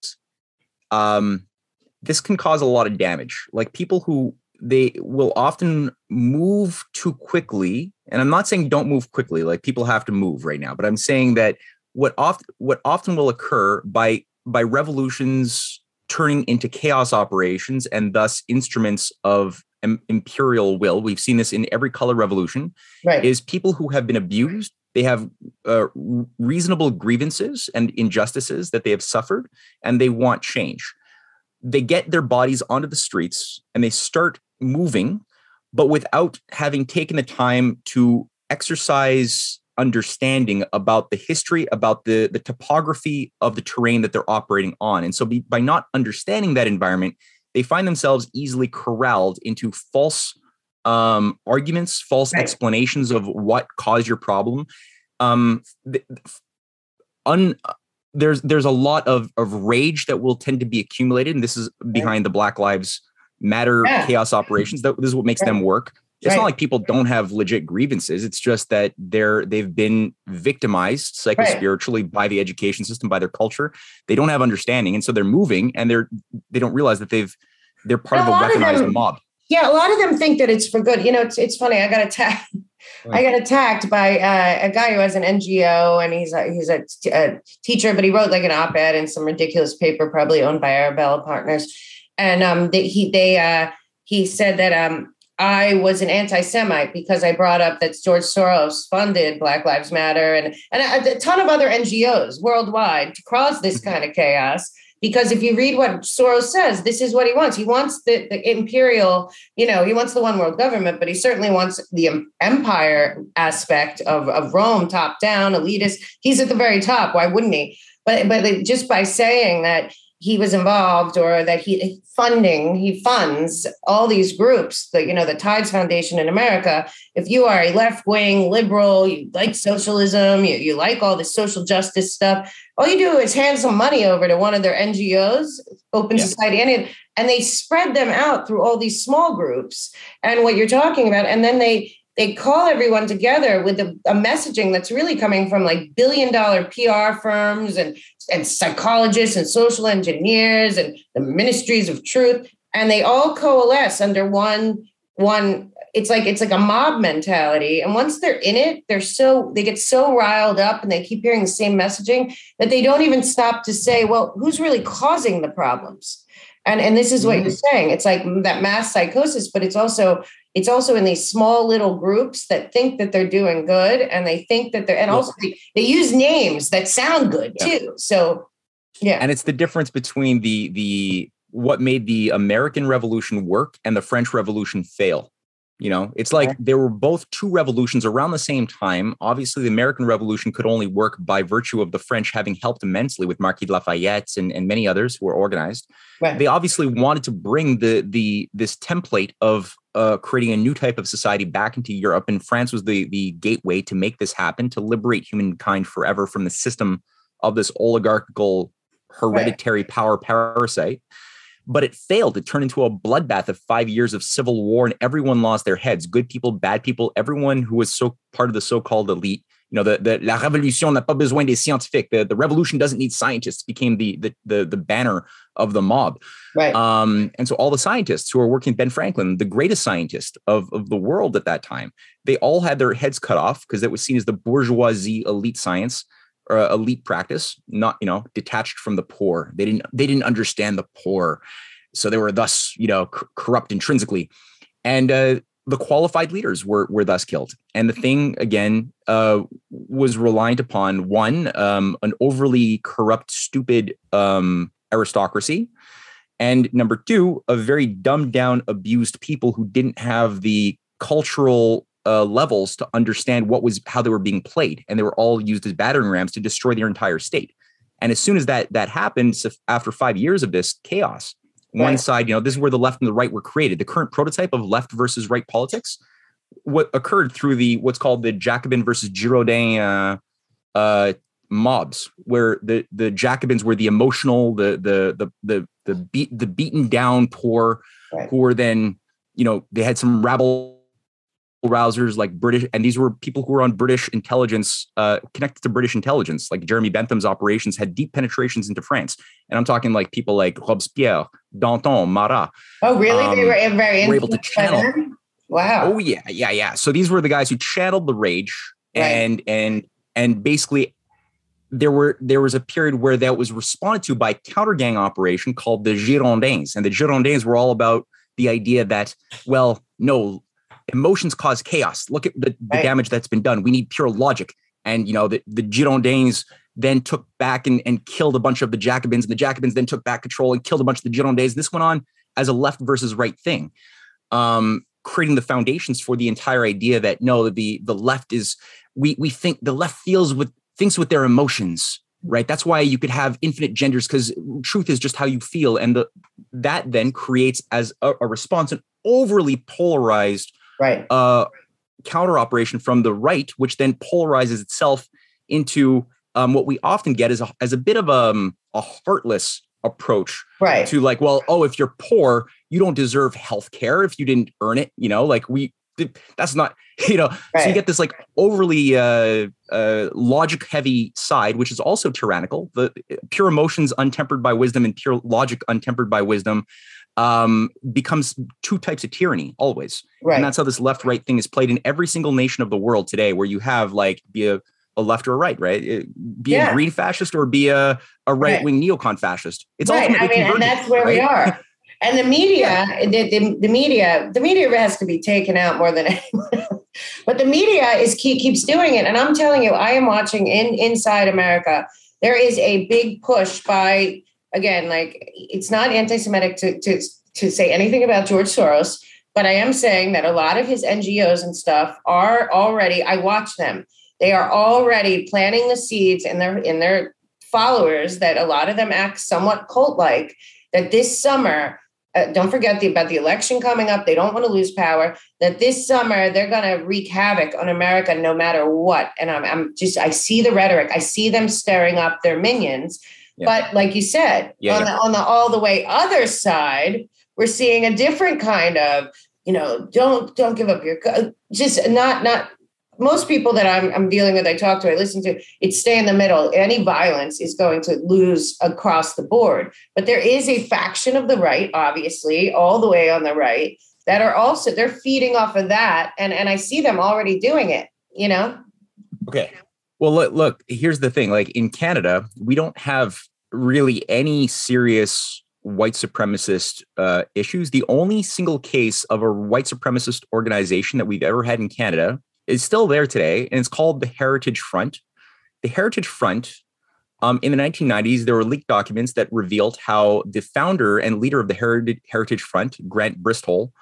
um, this can cause a lot of damage. Like people who they will often move too quickly. And I'm not saying don't move quickly, like people have to move right now, but I'm saying that what often what often will occur by by revolutions turning into chaos operations and thus instruments of im- imperial will. We've seen this in every color revolution, right? Is people who have been abused. They have uh, reasonable grievances and injustices that they have suffered, and they want change. They get their bodies onto the streets and they start moving, but without having taken the time to exercise understanding about the history, about the, the topography of the terrain that they're operating on. And so be, by not understanding that environment, they find themselves easily corralled into false um, arguments, false right. explanations of what caused your problem. Um, the, un, there's there's a lot of, of rage that will tend to be accumulated. And this is behind right. the Black Lives Matter yeah. chaos operations. That, this is what makes right. them work. It's right. not like people don't have legit grievances. It's just that they're they've been victimized psychospiritually right. by the education system, by their culture. They don't have understanding, and so they're moving, and they're they don't realize that they've they're part but of a weaponized of them, mob. Yeah, a lot of them think that it's for good. You know, it's it's funny. I got attacked. I got attacked by uh, a guy who has an N G O, and he's a, he's a, t- a teacher, but he wrote like an op-ed in some ridiculous paper, probably owned by Arabella Partners, and um, they, he they uh, he said that um. I was an anti-Semite because I brought up that George Soros funded Black Lives Matter and, and a, a ton of other N G Os worldwide to cause this kind of chaos. Because if you read what Soros says, this is what he wants. He wants the, the imperial, you know, he wants the one world government, but he certainly wants the empire aspect of, of Rome, top down, elitist. He's at the very top. Why wouldn't he? But, but just by saying that he was involved or that he funding, he funds all these groups, the, you know, the Tides Foundation in America. If you are a left-wing liberal, you like socialism, you, you like all this social justice stuff, all you do is hand some money over to one of their N G Os, Open yeah. Society, and, and they spread them out through all these small groups and what you're talking about. And then they They call everyone together with a, a messaging that's really coming from like billion dollar P R firms and, and psychologists and social engineers and the ministries of truth. And they all coalesce under one, one, it's like, it's like a mob mentality. And once they're in it, they're so, they get so riled up and they keep hearing the same messaging that they don't even stop to say, well, who's really causing the problems? And, and this is what mm-hmm. you're saying. It's like that mass psychosis, but it's also, it's also in these small little groups that think that they're doing good and they think that they're, and also they, they use names that sound good yeah. too. So, yeah. And it's the difference between the, the, what made the American Revolution work and the French Revolution fail. You know, it's like Yeah. there were both two revolutions around the same time. Obviously, the American Revolution could only work by virtue of the French having helped immensely with Marquis de Lafayette and, and many others who were organized. Right. They obviously wanted to bring the the this template of uh, creating a new type of society back into Europe, and France was the the gateway to make this happen, to liberate humankind forever from the system of this oligarchical hereditary right. power parasite. But it failed. It turned into a bloodbath of five years of civil war, and everyone lost their heads. Good people, bad people, everyone who was so part of the so-called elite. You know, the, the la révolution n'a pas besoin des scientifiques. The, the revolution doesn't need scientists became the, the the the banner of the mob. Right. Um, and so all the scientists who are working, Ben Franklin, the greatest scientist of, of the world at that time, they all had their heads cut off because it was seen as the bourgeoisie elite science. Uh, elite practice, not, you know, detached from the poor. They didn't, they didn't understand the poor. So they were thus, you know, c- corrupt intrinsically. And uh, the qualified leaders were, were thus killed. And the thing, again, uh, was reliant upon, one, um, an overly corrupt, stupid um, aristocracy. And number two, a very dumbed down, abused people who didn't have the cultural Uh, levels to understand what was how they were being played, and they were all used as battering rams to destroy their entire state. And as soon as that that happened, so after five years of this chaos, right. one side, you know, this is where the left and the right were created. The current prototype of left versus right politics, what occurred through the what's called the Jacobin versus Girondin uh, uh, mobs, where the the Jacobins were the emotional, the the the the the beat the beaten down poor, right. who were then, you know, they had some rabble rousers like British, and these were people who were on British intelligence, uh, connected to British intelligence, like Jeremy Bentham's operations had deep penetrations into France. And I'm talking like people like Robespierre, Danton, Marat. Oh, really? Um, they were very were able to channel. Wow. Oh yeah, yeah, yeah. So these were the guys who channeled the rage, and right. and and basically there were there was a period where that was responded to by a counter gang operation called the Girondins, and the Girondins were all about the idea that, well, no. Emotions cause chaos. Look at the, the right. damage that's been done. We need pure logic. And, you know, the, the Girondins then took back and, and killed a bunch of the Jacobins, and the Jacobins then took back control and killed a bunch of the Girondins. This went on as a left versus right thing, um, creating the foundations for the entire idea that, no, the the left is, we we think the left feels with, thinks with their emotions, right? That's why you could have infinite genders, because truth is just how you feel. And the that then creates as a, a response an overly polarized right. Uh, counter operation from the right, which then polarizes itself into um, what we often get as a, as a bit of a, um, a heartless approach right. to like, well, oh, if you're poor, you don't deserve health care if you didn't earn it. You know, like we, that's not, you know, right. so you get this like overly uh, uh, logic heavy side, which is also tyrannical. The pure emotions untempered by wisdom and pure logic untempered by wisdom um, becomes two types of tyranny always. Right. And that's how this left right thing is played in every single nation of the world today, where you have like be a, a left or a right, right? Be yeah. a green fascist or be a, a right wing right. neocon fascist. It's right. ultimately I mean, and that's where right? we are. And the media, yeah. the, the, the media, the media has to be taken out more than anyone else. But the media is keep, keeps doing it. And I'm telling you, I am watching in inside America. There is a big push by, again, like it's not anti-Semitic to, to, to say anything about George Soros, but I am saying that a lot of his N G Os and stuff are already, I watch them. They are already planting the seeds in their, in their followers that a lot of them act somewhat cult-like, that this summer, uh, don't forget the, about the election coming up. They don't want to lose power, that this summer they're going to wreak havoc on America no matter what. And I'm, I'm just, I see the rhetoric. I see them stirring up their minions. Yeah. But like you said, yeah, on, yeah. The, on the all the way other side, we're seeing a different kind of, you know, don't don't give up your, just not, not, most people that I'm, I'm dealing with, I talk to, I listen to, it's stay in the middle. Any violence is going to lose across the board. But there is a faction of the right, obviously, all the way on the right, that are also, they're feeding off of that. And, and I see them already doing it, you know? Okay. Well, look, look, here's the thing. Like in Canada, we don't have really any serious white supremacist uh, issues. The only single case of a white supremacist organization that we've ever had in Canada is still there today, and it's called the Heritage Front. The Heritage Front, um, in the nineteen nineties, there were leaked documents that revealed how the founder and leader of the Heritage, Heritage Front, Grant Bristol,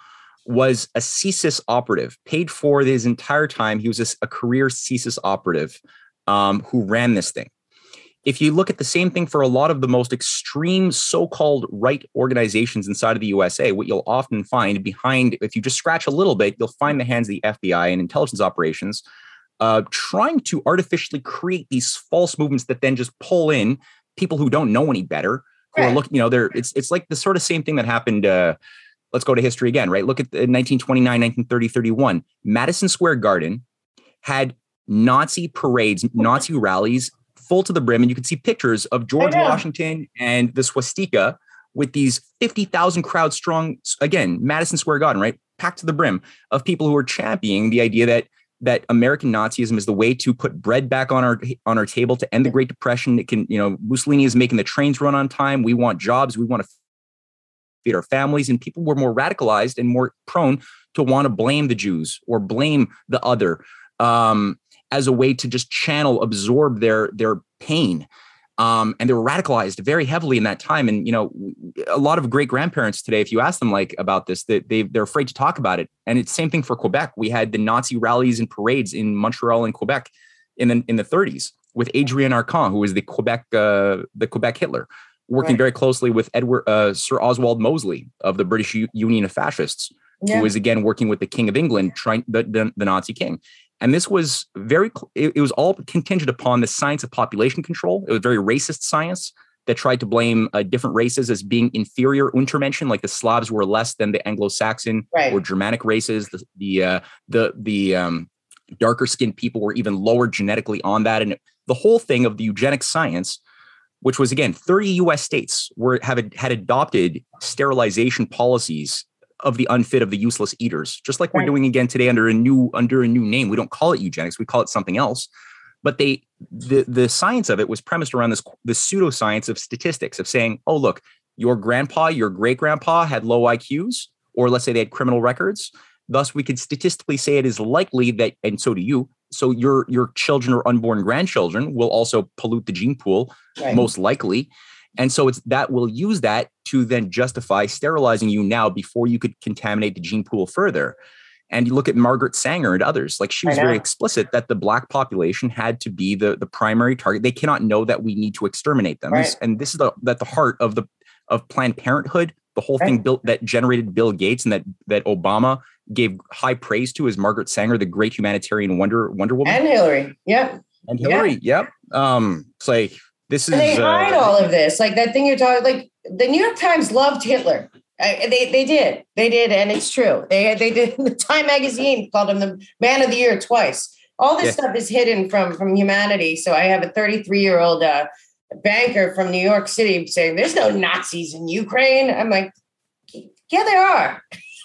was a C S I S operative, paid for his entire time. He was a, a career C S I S operative um, who ran this thing. If you look at the same thing for a lot of the most extreme so-called right organizations inside of the U S A, what you'll often find behind, if you just scratch a little bit, you'll find the hands of the F B I and intelligence operations uh, trying to artificially create these false movements that then just pull in people who don't know any better, who right. are looking, you know, they're, it's, it's like the sort of same thing that happened. Uh, let's go to history again, right? Look at the nineteen twenty-nine, nineteen thirty, thirty-one, Madison Square Garden had Nazi parades, Nazi rallies, full to the brim. And you can see pictures of George Washington and the swastika with these fifty thousand crowd strong, again, Madison Square Garden, right? Packed to the brim of people who are championing the idea that that American Nazism is the way to put bread back on our on our table to end the Great Depression. It can, you know, Mussolini is making the trains run on time. We want jobs. We want to feed our families. And people were more radicalized and more prone to want to blame the Jews or blame the other. Um, as a way to just channel, absorb their their pain. Um, and they were radicalized very heavily in that time. And, you know, a lot of great grandparents today, if you ask them like about this, that they, they're afraid to talk about it. And it's the same thing for Quebec. We had the Nazi rallies and parades in Montreal and Quebec in the, in the thirties with Adrien Arcand, who was the Quebec, uh, the Quebec Hitler, working right. very closely with Edward, uh, Sir Oswald Mosley of the British U- Union of Fascists, yeah. who was again working with the King of England, trying the, the, the Nazi king. And this was very, it, it was all contingent upon the science of population control. It was very racist science that tried to blame uh, different races as being inferior, Untermenschen, like the Slavs were less than the Anglo-Saxon right. or Germanic races. The the uh, the, the um, darker skinned people were even lower genetically on that. And the whole thing of the eugenic science, which was, again, thirty U S states were have had adopted sterilization policies of the unfit, of the useless eaters, just like right. we're doing again today under a new under a new name. We don't call it eugenics, we call it something else. But they the the science of it was premised around this the pseudoscience of statistics, of saying, oh, look, your grandpa, your great grandpa had low I Qs, or let's say they had criminal records. Thus, we could statistically say it is likely that, and so do you. So your your children or unborn grandchildren will also pollute the gene pool, right. most likely. And so it's that will use that to then justify sterilizing you now before you could contaminate the gene pool further. And you look at Margaret Sanger and others, like she was very explicit that the Black population had to be the, the primary target. They cannot know that we need to exterminate them. Right. And this is the, at the heart of the of Planned Parenthood, the whole right. thing built that generated Bill Gates and that that Obama gave high praise to, is Margaret Sanger, the great humanitarian wonder Wonder Woman. And Hillary. Yep. And Hillary. Yep. yep. Um, it's like, This is, and they hide uh, all of this, like that thing you're talking. Like the New York Times loved Hitler. I, they they did, they did, and it's true. They they did. The Time magazine called him the Man of the Year twice. All this yeah. stuff is hidden from from humanity. So I have a thirty-three year old uh, banker from New York City saying there's no Nazis in Ukraine. I'm like, yeah, there are.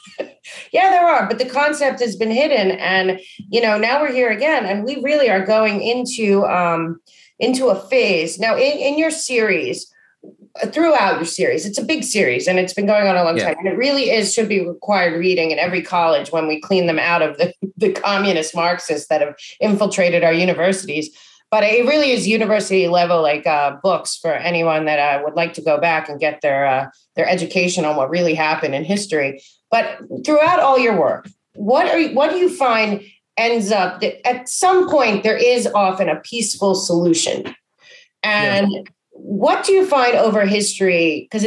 Yeah, there are. But the concept has been hidden, and you know now we're here again, and we really are going into. Um, into a phase. Now, in, in your series, throughout your series, it's a big series and it's been going on a long yeah. time. And it really is, should be required reading in every college when we clean them out of the, the communist Marxists that have infiltrated our universities. But it really is university level, like uh, books for anyone that uh, would like to go back and get their, uh, their education on what really happened in history. But throughout all your work, what are you, what do you find ends up that at some point there is often a peaceful solution? And yeah. what do you find over history? Because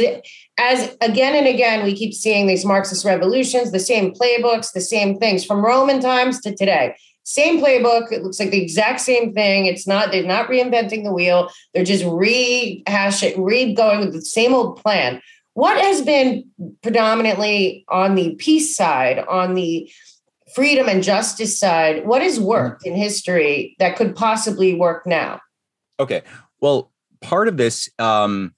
as again and again, we keep seeing these Marxist revolutions, the same playbooks, the same things from Roman times to today. Same playbook. It looks like the exact same thing. It's not, they're not reinventing the wheel. They're just rehashing, re-going with the same old plan. What has been predominantly on the peace side, on the freedom and justice side, what has worked in history that could possibly work now? Okay. Well, part of this, um,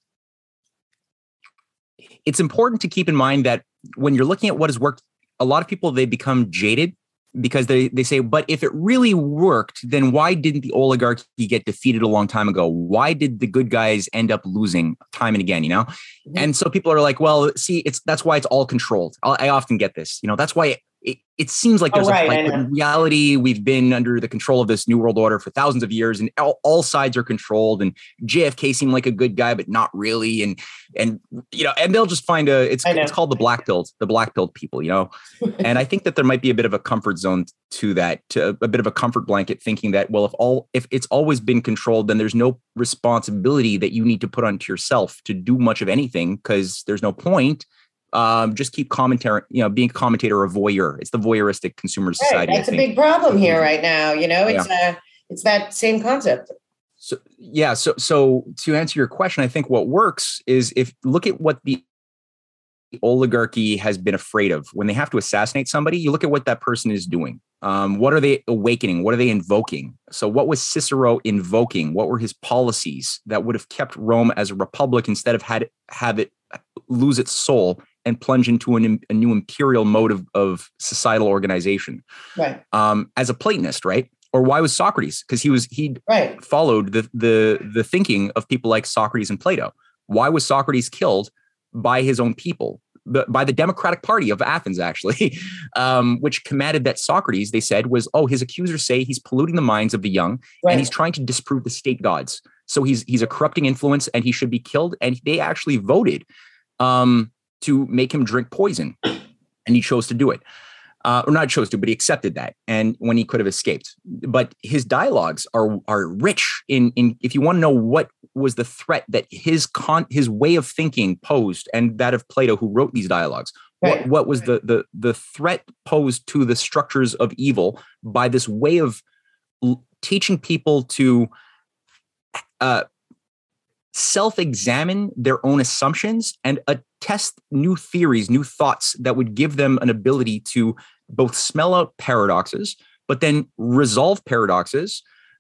it's important to keep in mind that when you're looking at what has worked, a lot of people, they become jaded because they, they say, but if it really worked, then why didn't the oligarchy get defeated a long time ago? Why did the good guys end up losing time and again, you know? Mm-hmm. And so people are like, well, see, it's that's why it's all controlled. I, I often get this, you know, that's why it, it seems like Oh, there's right, a I fight, but know. in reality, we've been under the control of this new world order for thousands of years, and all, all sides are controlled. And J F K seemed like a good guy, but not really. And and you know, and they'll just find a it's I know. it's called the black pilled, the black pilled people, you know. And I think that there might be a bit of a comfort zone to that, to a, a bit of a comfort blanket, thinking that, well, if all if it's always been controlled, then there's no responsibility that you need to put onto yourself to do much of anything, because there's no point. Um, just keep commentating, you know, being a commentator or a voyeur. It's the voyeuristic consumer society. Right. That's I a think. big problem here right now. You know, Yeah. it's uh it's that same concept. So yeah, so so to answer your question, I think what works is if look at what the oligarchy has been afraid of when they have to assassinate somebody. You look at what that person is doing. Um, what are they awakening? What are they invoking? So what was Cicero invoking? What were his policies that would have kept Rome as a republic instead of had have it lose its soul and plunge into an, a new imperial mode of, of societal organization? Right. Um, as a Platonist, right? Or why was Socrates? Because he was he Right. followed the the the thinking of people like Socrates and Plato. Why was Socrates killed by his own people? The, by the Democratic Party of Athens, actually, um, which commanded that Socrates, they said, was, oh, his accusers say he's polluting the minds of the young, Right. and he's trying to disprove the state gods. So he's he's a corrupting influence, and he should be killed. And they actually voted um, to make him drink poison, and he chose to do it. Uh, or not chose to, but he accepted that, and when he could have escaped. But his dialogues are are rich in in. If you want to know what was the threat that his con his way of thinking posed, and that of Plato, who wrote these dialogues, Right. what what was the the the threat posed to the structures of evil by this way of l- teaching people to uh, self-examine their own assumptions and uh, test new theories, new thoughts that would give them an ability to both smell out paradoxes, but then resolve paradoxes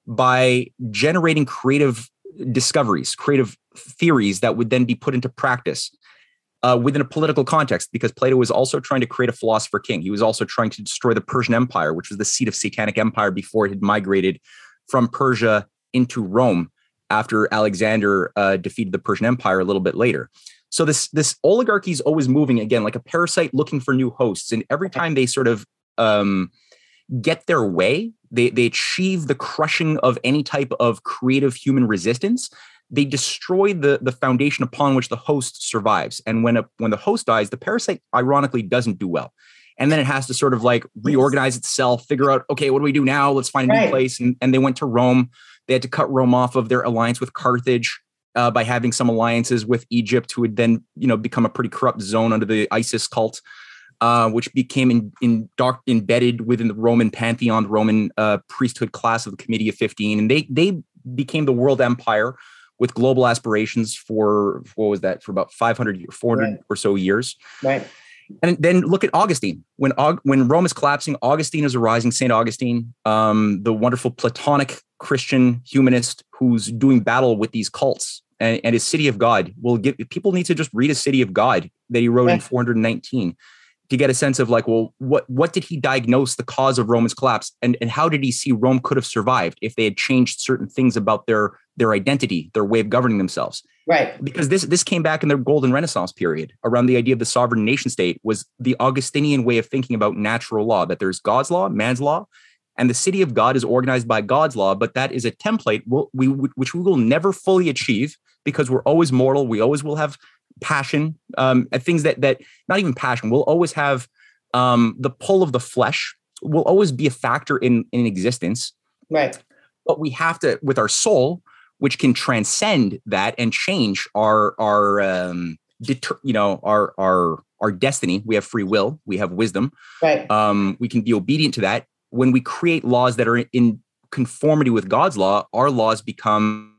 by generating creative discoveries, creative theories that would then be put into practice uh, within a political context, because Plato was also trying to create a philosopher king. He was also trying to destroy the Persian Empire, which was the seat of Satanic Empire before it had migrated from Persia into Rome after Alexander uh, defeated the Persian Empire a little bit later. So this this oligarchy is always moving, again, like a parasite looking for new hosts. And every time they sort of um, get their way, they, they achieve the crushing of any type of creative human resistance, they destroy the, the foundation upon which the host survives. And when a, when the host dies, the parasite ironically doesn't do well. And then it has to sort of like reorganize itself, figure out, okay, what do we do now? Let's find a new Right. place. And, and they went to Rome. They had to cut Rome off of their alliance with Carthage uh, by having some alliances with Egypt, who would then, you know, become a pretty corrupt zone under the ISIS cult, uh, which became in, in dark embedded within the Roman pantheon, the Roman uh, priesthood class of the Committee of fifteen. And they they became the world empire with global aspirations for, what was that, for about five hundred, four hundred Right. or so years. Right. And then look at Augustine. When Aug- when Rome is collapsing, Augustine is arising. Saint Augustine, um, the wonderful Platonic Christian humanist who's doing battle with these cults, and, and his City of God will give people need to just read a City of God that he wrote Yeah. in four hundred nineteen to get a sense of like, well, what what did he diagnose the cause of Rome's collapse, and and how did he see Rome could have survived if they had changed certain things about their their identity, their way of governing themselves. Right. Because this this came back in the golden Renaissance period around the idea of the sovereign nation state, was the Augustinian way of thinking about natural law, that there's God's law, man's law, and the City of God is organized by God's law, but that is a template we'll, we which we will never fully achieve because we're always mortal. We always will have passion, um, and things that that not even passion. We'll always have um, the pull of the flesh. Will always be a factor in in existence. Right. But we have to, with our soul, which can transcend that and change our our um, deter, you know our our our destiny. We have free will. We have wisdom. Right. Um, we can be obedient to that. When we create laws that are in conformity with God's law, our laws become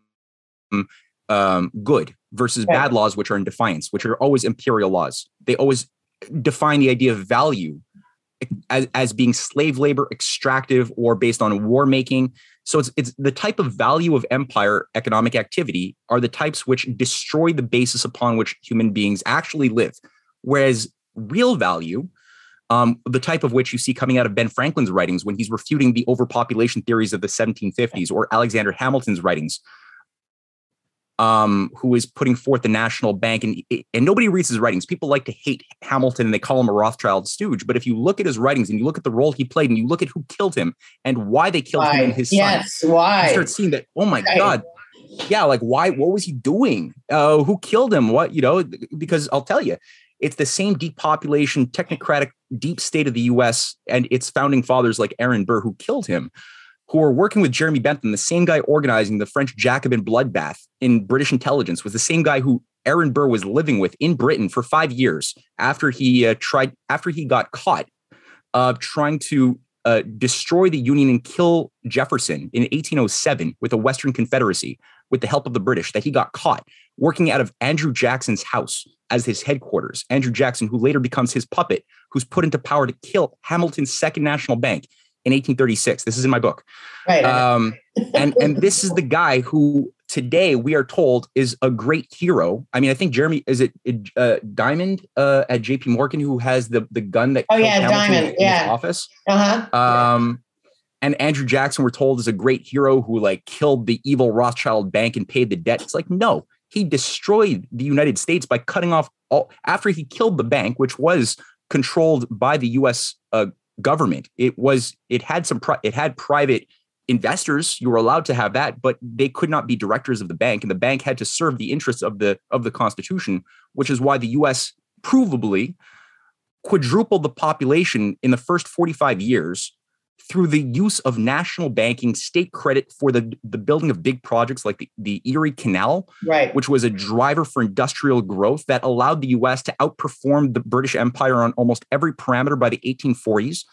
um, good versus Right. bad laws, which are in defiance, which are always imperial laws. They always define the idea of value as, as being slave labor, extractive, or based on war making. So it's it's the type of value of empire economic activity are the types which destroy the basis upon which human beings actually live. Whereas real value, um, the type of which you see coming out of Ben Franklin's writings when he's refuting the overpopulation theories of the seventeen fifties, or Alexander Hamilton's writings um, who is putting forth the national bank. And, and nobody reads his writings. People like to hate Hamilton and they call him a Rothschild stooge. But if you look at his writings and you look at the role he played and you look at who killed him and why they killed why? him and his yes, son, why? you start seeing that, oh my right. God. Yeah, like why? What was he doing? Uh, who killed him? What, you know, because I'll tell you, it's the same depopulation, technocratic deep state of the U S and its founding fathers like Aaron Burr who killed him, who are working with Jeremy Bentham, the same guy organizing the French Jacobin bloodbath in British intelligence, was the same guy who Aaron Burr was living with in Britain for five years after he uh, tried, after he got caught uh, trying to uh, destroy the Union and kill Jefferson in eighteen oh seven with the Western Confederacy with the help of the British, that he got caught working out of Andrew Jackson's house as his headquarters. Andrew Jackson, who later becomes his puppet, who's put into power to kill Hamilton's Second National Bank in eighteen thirty-six. This is in my book. Right. Um, and, and this is the guy who today we are told is a great hero. I mean, I think Jeremy, is it uh, Diamond uh, at J P Morgan who has the, the gun that oh, killed yeah, Hamilton Diamond. in yeah. his office? Uh-huh. Um, and Andrew Jackson, we're told, is a great hero who like killed the evil Rothschild bank and paid the debt. It's like, no, he destroyed the United States by cutting off all after he killed the bank, which was controlled by the U S uh, government. It was, it had some, pri- it had private investors. You were allowed to have that, but they could not be directors of the bank. And the bank had to serve the interests of the, of the Constitution, which is why the U S provably quadrupled the population in the first forty-five years through the use of national banking, state credit for the, the building of big projects like the, the Erie Canal, right. which was a driver for industrial growth that allowed the U S to outperform the British Empire on almost every parameter by the eighteen forties.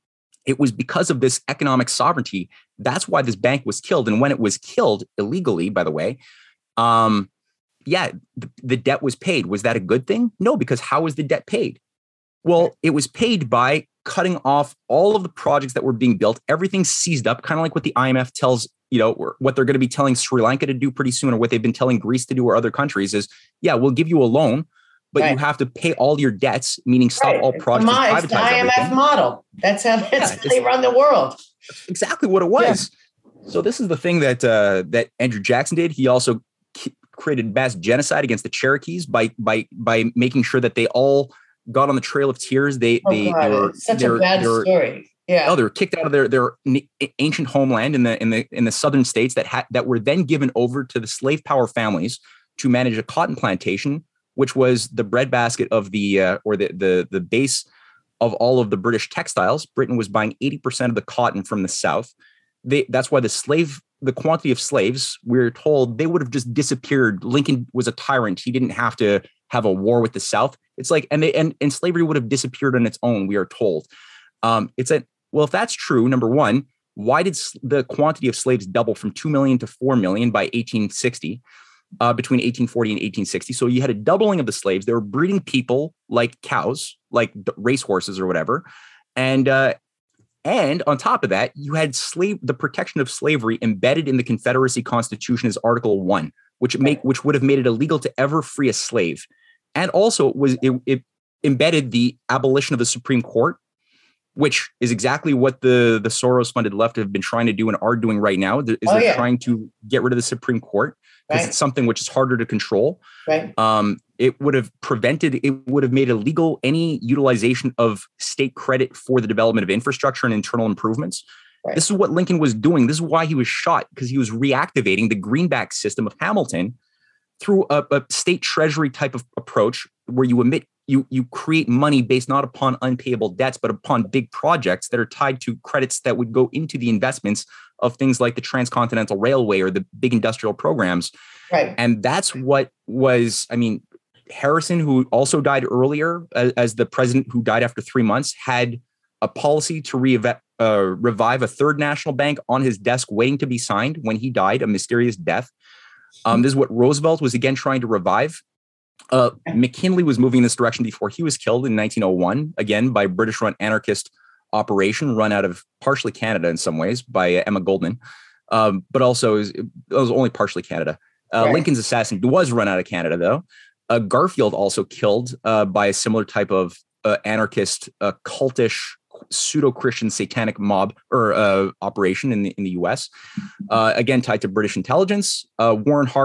It was because of this economic sovereignty. That's why this bank was killed. And when it was killed illegally, by the way, um, yeah, the, the debt was paid. Was that a good thing? No, because how was the debt paid? Well, it was paid by cutting off all of the projects that were being built, everything seized up, kind of like what the I M F tells, you know, what they're going to be telling Sri Lanka to do pretty soon, or what they've been telling Greece to do, or other countries is, yeah, we'll give you a loan, but right. you have to pay all your debts, meaning stop right. all projects. It's the I M F everything. Model. That's how, that's yeah, how they run the world. Exactly what it was. Yeah. So this is the thing that uh, that Andrew Jackson did. He also k- created mass genocide against the Cherokees by by by making sure that they all got on the Trail of Tears. They, oh, they, God, they were such a bad story. Yeah. Oh, they were kicked out of their, their ancient homeland in the, in the, in the southern states that had, that were then given over to the slave power families to manage a cotton plantation, which was the breadbasket of the, uh, or the, the, the base of all of the British textiles. Britain was buying eighty percent of the cotton from the South. They, that's why the slave, the quantity of slaves, we're told they would have just disappeared. Lincoln was a tyrant. He didn't have to have a war with the South. It's like, and they, and, and slavery would have disappeared on its own, we are told. Um, it's a, well, if that's true, number one, why did the quantity of slaves double from two million to four million by eighteen sixty, uh, between eighteen forty and eighteen sixty? So you had a doubling of the slaves. They were breeding people like cows, like racehorses or whatever. And, uh, and on top of that, you had slave, the protection of slavery embedded in the Confederacy Constitution as Article One, which make, which would have made it illegal to ever free a slave. And also it was, it, it embedded the abolition of the Supreme Court, which is exactly what the, the Soros-funded left have been trying to do and are doing right now, is oh, they're yeah. trying to get rid of the Supreme Court because right. it's something which is harder to control. Right. Um, it would have prevented, it would have made illegal any utilization of state credit for the development of infrastructure and internal improvements. Right. This is what Lincoln was doing. This is why he was shot, because he was reactivating the greenback system of Hamilton through a, a state treasury type of approach where you emit, you, you create money based not upon unpayable debts, but upon big projects that are tied to credits that would go into the investments of things like the Transcontinental Railway or the big industrial programs. Right. And that's what was, I mean, Harrison, who also died earlier as, as the president who died after three months, had a policy to re- uh, revive a third national bank on his desk waiting to be signed when he died, a mysterious death. Um, this is what Roosevelt was again trying to revive. Uh, McKinley was moving in this direction before he was killed in nineteen oh one, again by British-run anarchist operation run out of partially Canada in some ways by uh, Emma Goldman, um, but also it was only partially Canada. Uh, right. Lincoln's assassin was run out of Canada, though. Uh, Garfield also killed uh, by a similar type of uh, anarchist, uh, cultish, pseudo-Christian satanic mob or uh, operation in the in the U S. Uh, again, tied to British intelligence. Uh, Warren Harding,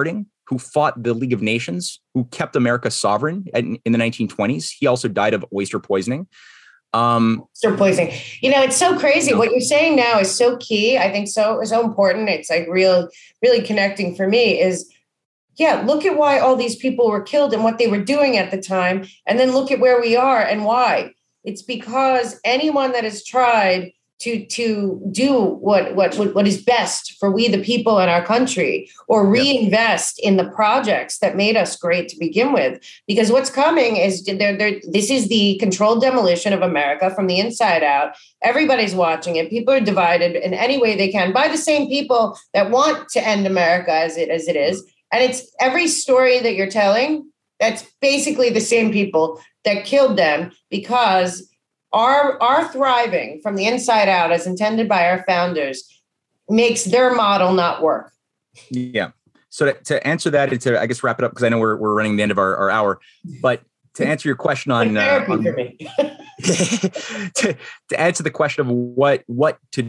who fought the League of Nations, who kept America sovereign in, in the nineteen twenties. He also died of oyster poisoning. Um, oyster poisoning. You know, it's so crazy. You know, what you're saying now is so key. I think so so important. It's like real, really connecting for me is, yeah, look at why all these people were killed and what they were doing at the time. And then look at where we are and why. It's because anyone that has tried to to do what what what is best for we the people in our country, or reinvest in the projects that made us great to begin with, because what's coming is there there this is the controlled demolition of America from the inside out. Everybody's watching it. People are divided in any way they can by the same people that want to end America as it as it is. And it's every story that you're telling, that's basically the same people that killed them, because Our, our thriving from the inside out, as intended by our founders, makes their model not work. Yeah. So to, to answer that, and to, I guess, wrap it up, because I know we're, we're running the end of our, our hour, but to answer your question on, like uh, on for me. to, to answer the question of what, what to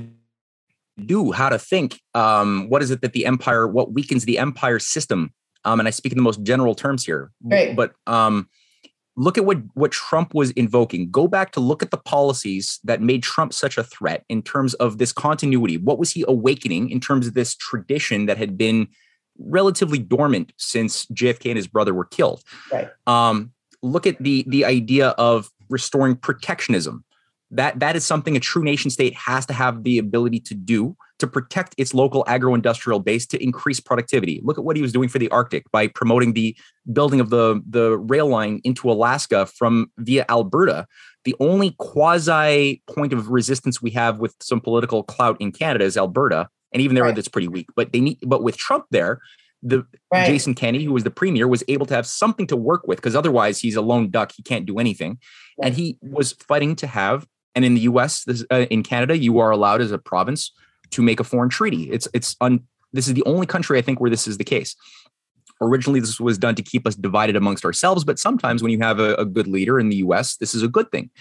do, how to think, um, what is it that the empire, what weakens the empire system? Um, and I speak in the most general terms here, right. but, um, look at what, what Trump was invoking. Go back to look at the policies that made Trump such a threat in terms of this continuity. What was he awakening in terms of this tradition that had been relatively dormant since J F K and his brother were killed? Right. Um, look at the, the idea of restoring protectionism. That, that is something a true nation state has to have the ability to do, to protect its local agro-industrial base, to increase productivity. Look at what he was doing for the Arctic by promoting the building of the, the rail line into Alaska from via Alberta. The only quasi point of resistance we have with some political clout in Canada is Alberta. And even there, right. That's pretty weak. But they need, but with Trump there, the right. Jason Kenney, who was the premier, was able to have something to work with, because otherwise he's a lone duck. He can't do anything. Right. And he was fighting to have, and in the U S, this, uh, in Canada, you are allowed as a province to make a foreign treaty. It's it's un, this is the only country, I think, where this is the case. Originally, this was done to keep us divided amongst ourselves, but sometimes when you have a, a good leader in the U S, this is a good thing.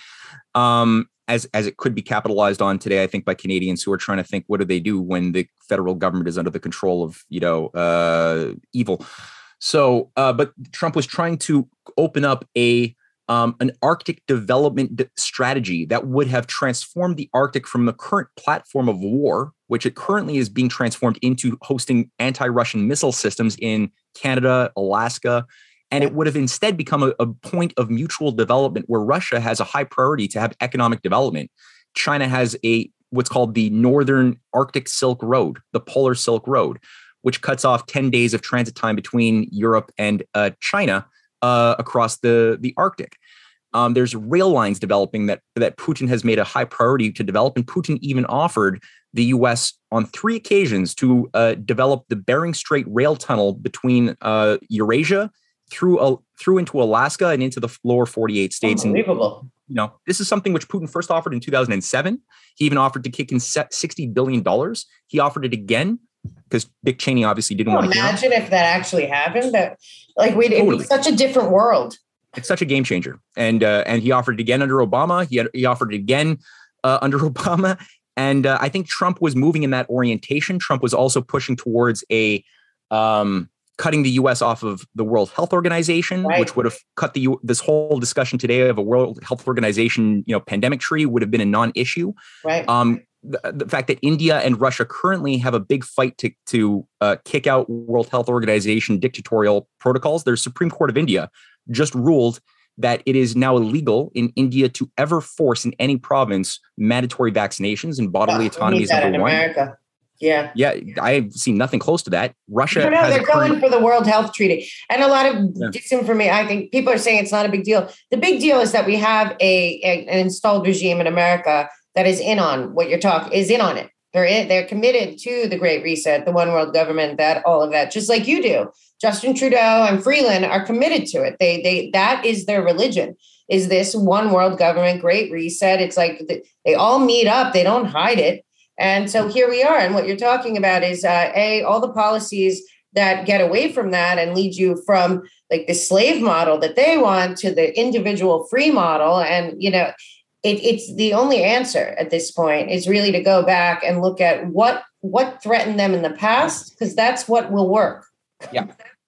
Um, as as it could be capitalized on today, I think, by Canadians who are trying to think, what do they do when the federal government is under the control of, you know, uh, evil? So, uh, but Trump was trying to open up a Um, an Arctic development d- strategy that would have transformed the Arctic from the current platform of war, which it currently is being transformed into hosting anti-Russian missile systems in Canada, Alaska. And it would have instead become a, a point of mutual development where Russia has a high priority to have economic development. China has a what's called the Northern Arctic Silk Road, the Polar Silk Road, which cuts off ten days of transit time between Europe and uh, China Uh, across the, the Arctic. Um, there's rail lines developing that, that Putin has made a high priority to develop. And Putin even offered the U S on three occasions to uh, develop the Bering Strait rail tunnel between uh, Eurasia through uh, through into Alaska and into the lower forty-eight states. Unbelievable. And, you know, this is something which Putin first offered in two thousand seven. He even offered to kick in sixty billion dollars. He offered it again because Dick Cheney obviously didn't want to. Imagine if that actually happened. That like we totally. It's such a different world. It's such a game changer, and uh, and he offered it again under Obama. He had, he offered it again uh, under Obama, and uh, I think Trump was moving in that orientation. Trump was also pushing towards a um, cutting the U S off of the World Health Organization, right. which would have cut the this whole discussion today of a World Health Organization, you know, pandemic tree would have been a non-issue. Right. Um, The, the fact that India and Russia currently have a big fight to to uh, kick out World Health Organization dictatorial protocols. Their Supreme Court of India just ruled that it is now illegal in India to ever force in any province mandatory vaccinations, and bodily oh, autonomy is number in one. America. Yeah. Yeah. I've seen nothing close to that. Russia. No, no, has they're current- going for the World Health Treaty. And a lot of yeah. disinformation. I think people are saying it's not a big deal. The big deal is that we have a, a an installed regime in America that is in on what you're talking, is in on it. They're in, they're committed to the Great Reset, the one world government, that all of that, just like you do. Justin Trudeau and Freeland are committed to it. They they that is their religion. Is this one world government, Great Reset? It's like they all meet up. They don't hide it. And so here we are. And what you're talking about is uh, a all the policies that get away from that and lead you from like the slave model that they want to the individual free model. And you know. It, it's the only answer at this point is really to go back and look at what what threatened them in the past, because that's what will work. Yeah.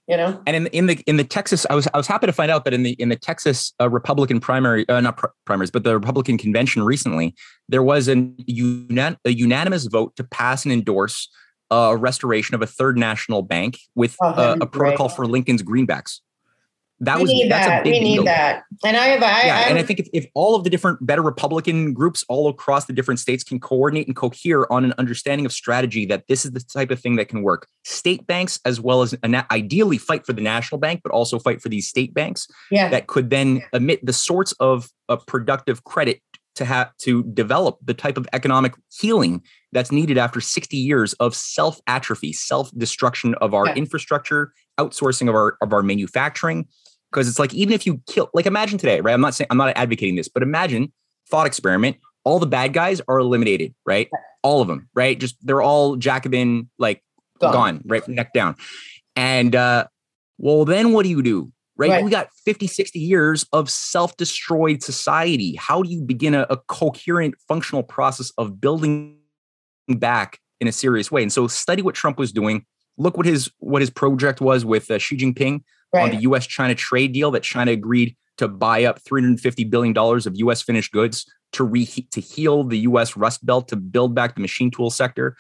you know. And in in the in the Texas, I was I was happy to find out that in the in the Texas uh, Republican primary, uh, not pr- primaries, but the Republican convention recently, there was an unan- a unanimous vote to pass and endorse uh, a restoration of a third national bank with Oh, uh, a that'd be protocol great. for Lincoln's greenbacks. That We was need that's a that. big We need deal. that. And I have, I, Yeah, and I I'm, think if, if all of the different better Republican groups all across the different states can coordinate and cohere on an understanding of strategy, that this is the type of thing that can work. State banks, as well as an, ideally fight for the national bank, but also fight for these state banks yeah, that could then emit the sorts of, of productive credit to have to develop the type of economic healing that's needed after sixty years of self-atrophy, self-destruction of our yeah. infrastructure, outsourcing of our of our manufacturing. Because it's like, even if you kill, like imagine today, right? I'm not saying, I'm not advocating this, but imagine, thought experiment, all the bad guys are eliminated, right? All of them, right? Just, they're all Jacobin, like Gone. gone, right? Neck down. And uh, well, then what do you do? Right? Right. We got fifty, sixty years of self-destroyed society. How do you begin a, a coherent, functional process of building back in a serious way? And so study what Trump was doing. Look what his what his project was with uh, Xi Jinping Right. on the U S China trade deal, that China agreed to buy up three hundred fifty billion dollars of U S finished goods to re to heal the U S Rust Belt, to build back the machine tool sector.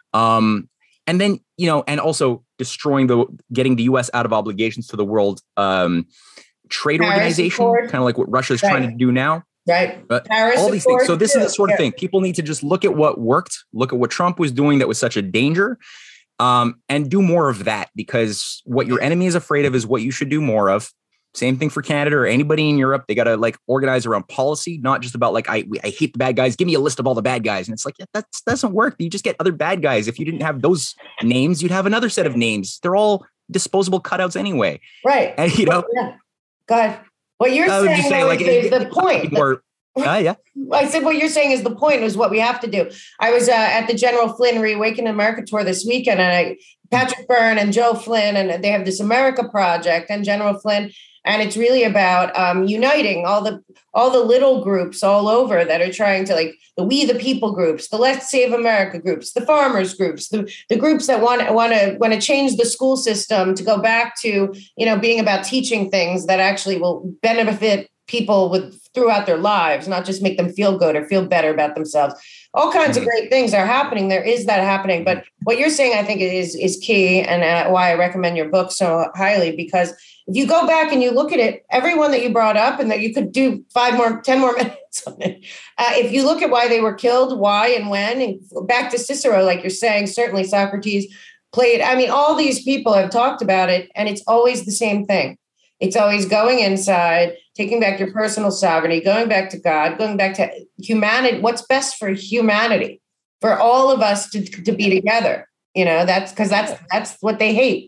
Um, and then, you know, and also destroying the, getting the U S out of obligations to the World um, Trade Paris Organization, Accord. kind of like what Russia's Right. trying to do now. Right. But Paris all these things. So Accord this too. is the sort of Yeah. thing. People need to just look at what worked, look at what Trump was doing that was such a danger, um, and do more of that, because what your enemy is afraid of is what you should do more of. Same thing for Canada or anybody in Europe. They got to like organize around policy, not just about like, I I hate the bad guys. Give me a list of all the bad guys. And it's like, yeah, that doesn't work. You just get other bad guys. If you didn't have those names, you'd have another set of names. They're all disposable cutouts anyway. Right. And, you know, Well, yeah. Go ahead. What you're I would saying, just say, though, like, is, is it- the it- point. more, uh, yeah. I said what you're saying is the point, is what we have to do. I was uh, at the General Flynn Reawaken America tour this weekend, and I, Patrick Byrne and Joe Flynn, and they have this America Project and General Flynn, and it's really about um, uniting all the all the little groups all over that are trying to, like the We the People groups, the Let's Save America groups, the farmers groups, the, the groups that want want to want to change the school system to go back to, you know, being about teaching things that actually will benefit people with throughout their lives, not just make them feel good or feel better about themselves. All kinds Mm-hmm. of great things are happening. There is that happening. But what you're saying, I think, is is key, and uh, why I recommend your book so highly, because if you go back and you look at it, everyone that you brought up, and that you could do five more, ten more minutes on it. Uh, if you look at why they were killed, why and when, and back to Cicero, like you're saying, certainly Socrates played. I mean, all these people have talked about it, and it's always the same thing. It's always going inside, taking back your personal sovereignty, going back to God, going back to humanity. What's best for humanity, for all of us to, to be together. You know, that's because that's that's what they hate.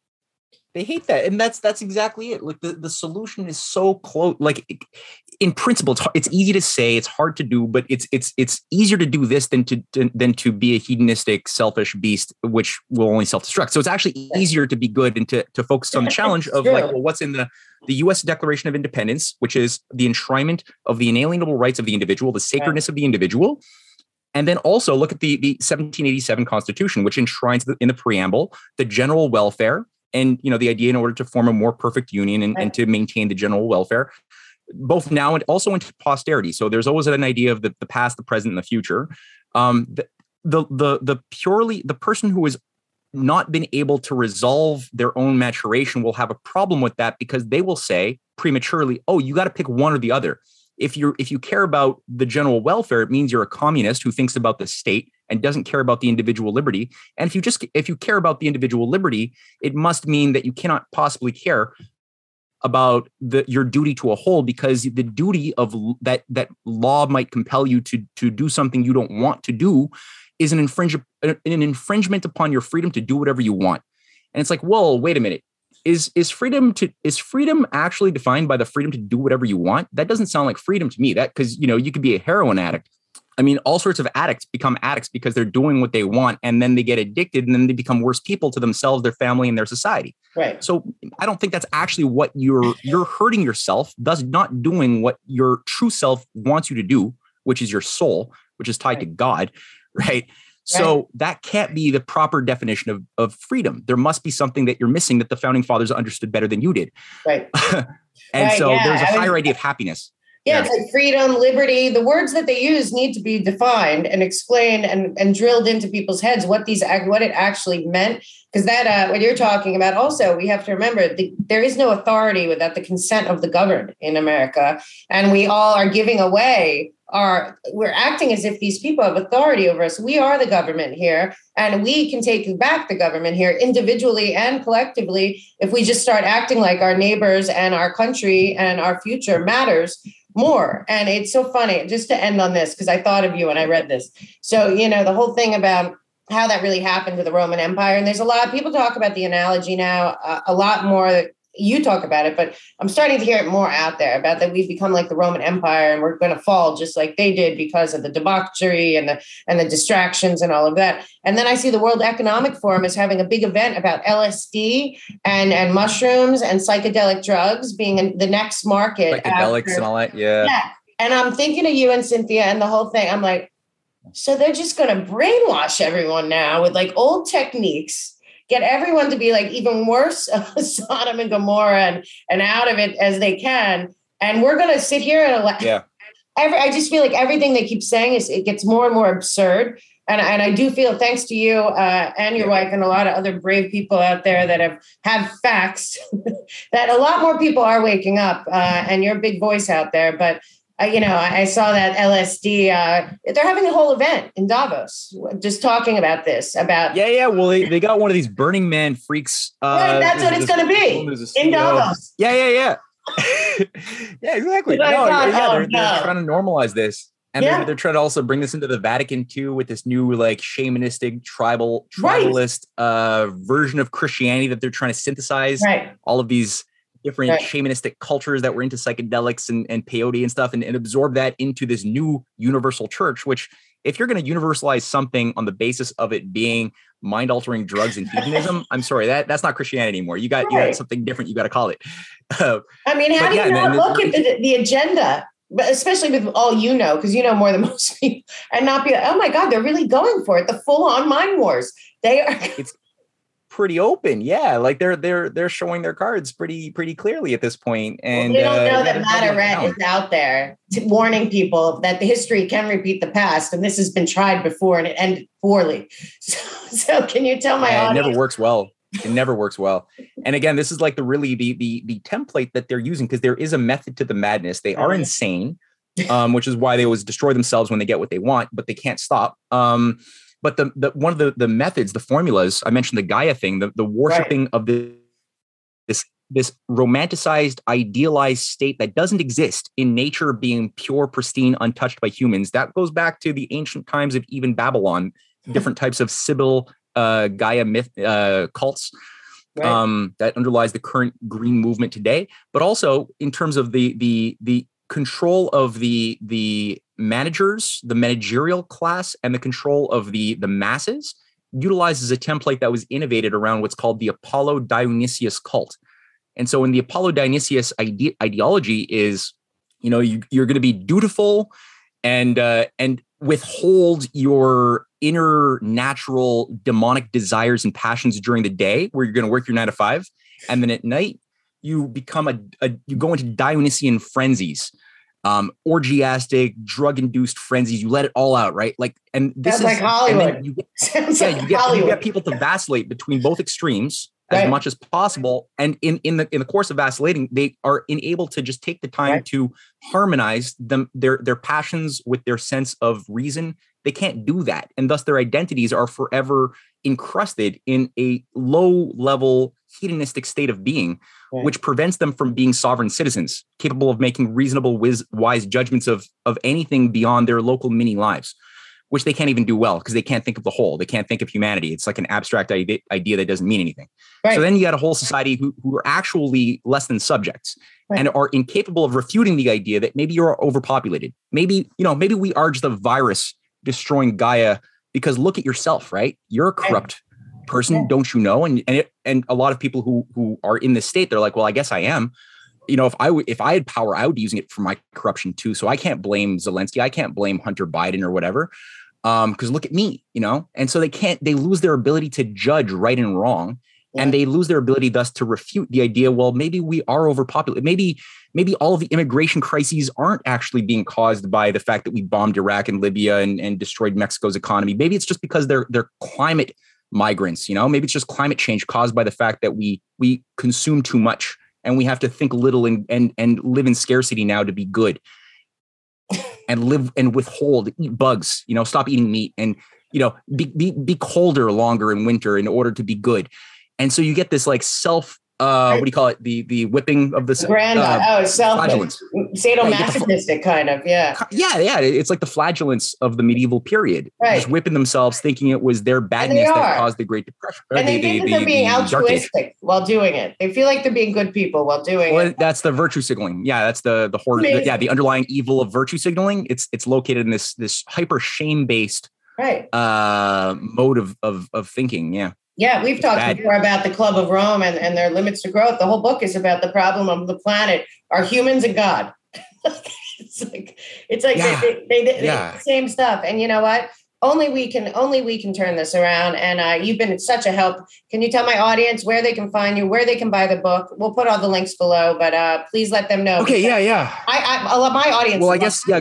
They hate that. And that's that's exactly it. Like the, the solution is so close. Like in principle, it's, it's easy to say, it's hard to do, but it's it's it's easier to do this than to, to than to be a hedonistic, selfish beast, which will only self-destruct. So it's actually easier to be good and to, to focus on the challenge of like, well, what's in the, the U S Declaration of Independence, which is the enshrinement of the inalienable rights of the individual, the sacredness of the individual. And then also look at the, the seventeen eighty-seven Constitution, which enshrines the, in the preamble the general welfare. And, you know, the idea in order to form a more perfect union and, and to maintain the general welfare, both now and also into posterity. So there's always an idea of the, the past, the present, and the future. Um, the, the, the, the purely, the person who has not been able to resolve their own maturation will have a problem with that, because they will say prematurely, oh, you got to pick one or the other. If you're if you care about the general welfare, it means you're a communist who thinks about the state and doesn't care about the individual liberty. And if you just if you care about the individual liberty, it must mean that you cannot possibly care about the your duty to a whole, because the duty of that that law might compel you to to do something you don't want to do is an infringe an infringement upon your freedom to do whatever you want. And it's like, whoa, wait a minute. Is is freedom to is freedom actually defined by the freedom to do whatever you want? That doesn't sound like freedom to me. That because you know you could be a heroin addict. I mean, all sorts of addicts become addicts because they're doing what they want, and then they get addicted, and then they become worse people to themselves, their family, and their society. Right. So I don't think that's actually what you're you're hurting yourself, thus not doing what your true self wants you to do, which is your soul, which is tied to God, right? So right. that can't be the proper definition of, of freedom. There must be something that you're missing that the founding fathers understood better than you did. Right. And right, so yeah. there's a I higher was, idea of happiness. Yeah, Yeah. it's like freedom, liberty. The words that they use need to be defined and explained and, and drilled into people's heads what these what it actually meant. Because that uh, what you're talking about, also, we have to remember the, there is no authority without the consent of the governed in America, and we all are giving away our. We're acting as if these people have authority over us. We are the government here, and we can take back the government here individually and collectively if we just start acting like our neighbors and our country and our future matters more. And it's so funny, just to end on this, because I thought of you when I read this. So, you know, the whole thing about how that really happened to the Roman Empire. And there's a lot of people talk about the analogy now, uh, a lot more. You talk about it, but I'm starting to hear it more out there about that we've become like the Roman Empire and we're going to fall just like they did because of the debauchery and the and the distractions and all of that. And then I see the World Economic Forum is having a big event about L S D and, and mushrooms and psychedelic drugs being in the next market. Psychedelics after, and all that. Yeah. Yeah. And I'm thinking of you and Cynthia and the whole thing. I'm like, so they're just going to brainwash everyone now with like old techniques, get everyone to be like even worse Sodom and Gomorrah and, and out of it as they can. And we're going to sit here and elect. Yeah. Every, I just feel like everything they keep saying is it gets more and more absurd. And, and I do feel, thanks to you uh, and your yeah. wife and a lot of other brave people out there that have have facts, that a lot more people are waking up uh, and you're a big voice out there. But Uh, you know, I, I saw that L S D, uh, they're having a whole event in Davos, just talking about this, about. Yeah, yeah. Well, they, they got one of these Burning Man freaks. Uh, right, that's what it's going to be in Davos. Yeah, yeah, yeah. yeah, exactly. No, thought, yeah, oh, they're, no. they're trying to normalize this. And yeah. they're, they're trying to also bring this into the Vatican too, with this new like shamanistic tribal tribalist right. uh, version of Christianity that they're trying to synthesize. Right. All of these different right. shamanistic cultures that were into psychedelics and, and peyote and stuff, and, and absorb that into this new universal church, which if you're going to universalize something on the basis of it being mind-altering drugs and hedonism, I'm sorry, that that's not Christianity anymore. You got, right. you got something different. You got to call it. Uh, I mean, how do yeah, you not look at the, the agenda, but especially with all you know, because you know more than most people, and not be like, oh my God, they're really going for it. The full-on mind wars. They are. It's pretty open, yeah. Like they're they're they're showing their cards pretty pretty clearly at this point. And well, they don't know uh, that Matt Aret is out there t- warning people that the history can repeat the past, and this has been tried before and it ended poorly. So, so can you tell my yeah, audience? It never works well. It never works well. And again, this is like the really the the the template that they're using, because there is a method to the madness. They are insane, um, which is why they always destroy themselves when they get what they want, but they can't stop. Um, But the, the one of the, the methods, the formulas, I mentioned the Gaia thing, the, the worshiping right. of the, this this romanticized, idealized state that doesn't exist in nature, being pure, pristine, untouched by humans. That goes back to the ancient times of even Babylon, different types of Sibyl uh, Gaia myth uh, cults right. um, that underlies the current green movement today. But also in terms of the the the control of the the managers, the managerial class, and the control of the the masses, utilizes a template that was innovated around what's called the Apollo Dionysius cult. And so in the Apollo Dionysius ide- ideology is, you know, you, you're going to be dutiful and uh, and withhold your inner natural demonic desires and passions during the day, where you're going to work your nine to five, and then at night you become a, a you go into Dionysian frenzies. Um, orgiastic, drug-induced frenzies. You let it all out, right? Like, and this Sounds is like Hollywood. You get, Sounds yeah, like you get, Hollywood. You get people to vacillate between both extremes as right. much as possible. And in in the in the course of vacillating, they are unable to just take the time right. to harmonize them their their passions with their sense of reason. They can't do that, and thus their identities are forever encrusted in a low-level hedonistic state of being, right. which prevents them from being sovereign citizens, capable of making reasonable, wiz- wise judgments of, of anything beyond their local mini lives, which they can't even do well because they can't think of the whole. They can't think of humanity. It's like an abstract idea, idea that doesn't mean anything. Right. So then you got a whole society who, who are actually less than subjects right. and are incapable of refuting the idea that maybe you're overpopulated. Maybe, you know, maybe we are just a virus destroying Gaia, because look at yourself, right? You're a corrupt right. person, yeah. don't you know? And and it, and a lot of people who who are in this state, they're like, well, I guess I am. You know, if I w- if I had power, I would be using it for my corruption too. So I can't blame Zelensky. I can't blame Hunter Biden or whatever. Um, because look at me, you know, and so they can't, they lose their ability to judge right and wrong. Yeah. And they lose their ability thus to refute the idea, well, maybe we are overpopulated. Maybe, maybe all of the immigration crises aren't actually being caused by the fact that we bombed Iraq and Libya and, and destroyed Mexico's economy. Maybe it's just because they're, they're climate migrants, you know, maybe it's just climate change caused by the fact that we, we consume too much and we have to think little and, and, and live in scarcity now to be good. And live and withhold, eat bugs, you know, stop eating meat and, you know, be, be, be colder longer in winter in order to be good. And so you get this like self, uh, what do you call it? The, the whipping of the grand, uh, oh, self sadomasochistic kind of. Yeah. Yeah. Yeah. It's like the flagellants of the medieval period, right. Just whipping themselves, thinking it was their badness that caused the Great Depression. And they the, think the, that they're the, being the altruistic while doing it. They feel like they're being good people while doing well, it. That's the virtue signaling. Yeah. That's the, the horror. The, yeah. The underlying evil of virtue signaling. It's, it's located in this, this hyper shame based right. uh, mode of, of, of thinking. Yeah. Yeah, we've talked bad. before about the Club of Rome and, and their limits to growth. The whole book is about the problem of the planet. Are humans and God? it's like it's like yeah. they, they, they, yeah. the same stuff. And you know what? Only we can only we can turn this around. And uh, you've been such a help. Can you tell my audience where they can find you, where they can buy the book? We'll put all the links below, but uh, please let them know. Okay. Yeah. Yeah. I, I, I love my audience. Well, I guess yeah.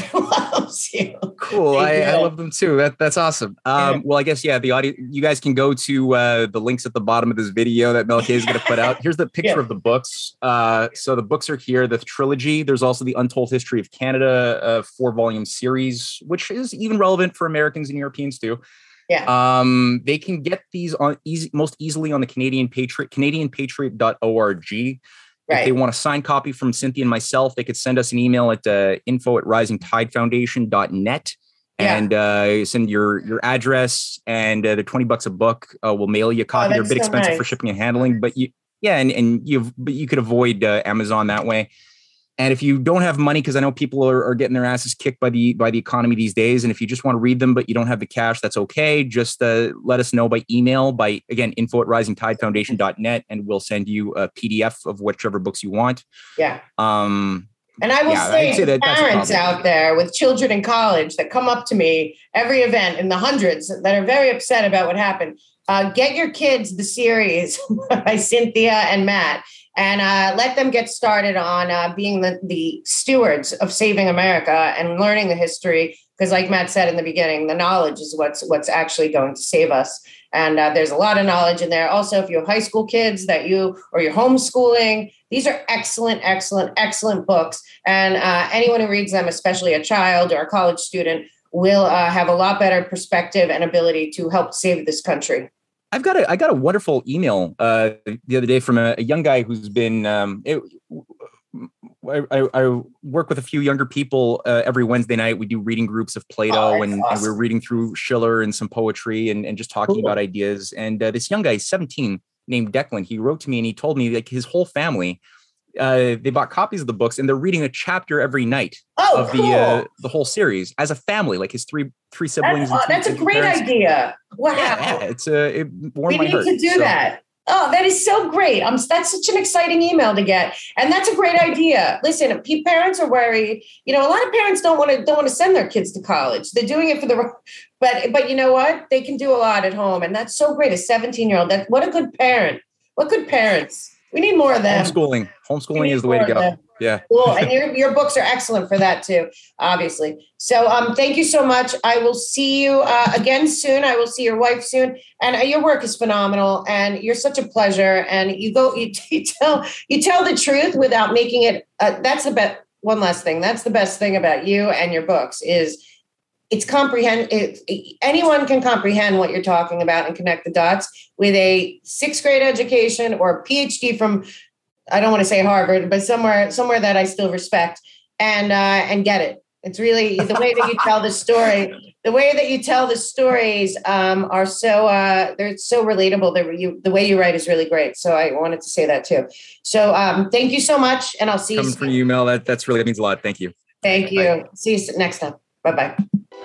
loves you. Cool. I, I love them too. That that's awesome. Um, yeah. Well, I guess yeah. The audience, you guys can go to uh, the links at the bottom of this video that Mel K is going to put out. Here's the picture yeah. of the books. Uh, so the books are here. The trilogy. There's also the Untold History of Canada, uh, four volume series, which is even relevant for Americans and Europeans too. Yeah. Um, they can get these on easy, most easily on the Canadian Patriot, Canadian Patriot dot org. Right. If they want a signed copy from Cynthia and myself, they could send us an email at uh, info at rising tide foundation dot net yeah. and uh, send your your address, and uh, they're twenty bucks a book. Uh, we'll mail you a copy. Oh, they're a bit so expensive nice. for shipping and handling, but you yeah, and, and you but you could avoid uh, Amazon that way. And if you don't have money, because I know people are, are getting their asses kicked by the by the economy these days, and if you just want to read them but you don't have the cash, that's okay. Just uh, let us know by email by, again, info at rising tide foundation dot net, and we'll send you a P D F of whichever books you want. Yeah. Um, and I will yeah, say, say to parents out there with children in college that come up to me every event in the hundreds that are very upset about what happened, uh, get your kids the series by Cynthia and Matt. And uh, let them get started on uh, being the, the stewards of saving America and learning the history. Because like Matt said in the beginning, the knowledge is what's what's actually going to save us. And uh, there's a lot of knowledge in there. Also, if you have high school kids that you or you're homeschooling, these are excellent, excellent, excellent books. And uh, anyone who reads them, especially a child or a college student, will uh, have a lot better perspective and ability to help save this country. I've got a I got a wonderful email uh, the other day from a, a young guy who's been. Um, it, I, I work with a few younger people uh, every Wednesday night. We do reading groups of Plato, oh, and, awesome. and we're reading through Schiller and some poetry, and, and just talking cool. about ideas. And uh, this young guy, seventeen, named Declan, he wrote to me and he told me like his whole family, uh, they bought copies of the books and they're reading a chapter every night oh, of cool. the uh, the whole series as a family, like his three three siblings. That's, and that's a great parents. idea. Wow, yeah, yeah, it's a uh, it warmed we my heart. We need to do so. that. Oh, that is so great. Um, that's such an exciting email to get. And that's a great idea. Listen, parents are worried. You know, a lot of parents don't want to don't want to send their kids to college. They're doing it for the but but you know what? They can do a lot at home. And that's so great. A seventeen-year-old. That what a good parent. What good parents. We need more of them. Homeschooling. Homeschooling is the way to go. Yeah. Cool. And your, your books are excellent for that too, obviously. So um, thank you so much. I will see you uh, again soon. I will see your wife soon. And uh, your work is phenomenal. And you're such a pleasure. And you go, you, you tell, you tell the truth without making it. Uh, that's the best. One last thing. That's the best thing about you and your books is it's comprehend. It, it, anyone can comprehend what you're talking about and connect the dots with a sixth grade education or a P H D from, I don't want to say Harvard, but somewhere, somewhere that I still respect and, uh, and get it. It's really the way that you tell the story, the way that you tell the stories um, are so, uh, they're so relatable. They're, you, the way you write is really great. So I wanted to say that too. So um, thank you so much. And I'll see Coming you. Coming from you, Mel, that, that's really, that means a lot. Thank you. Thank you. Bye. See you next time. Bye-bye.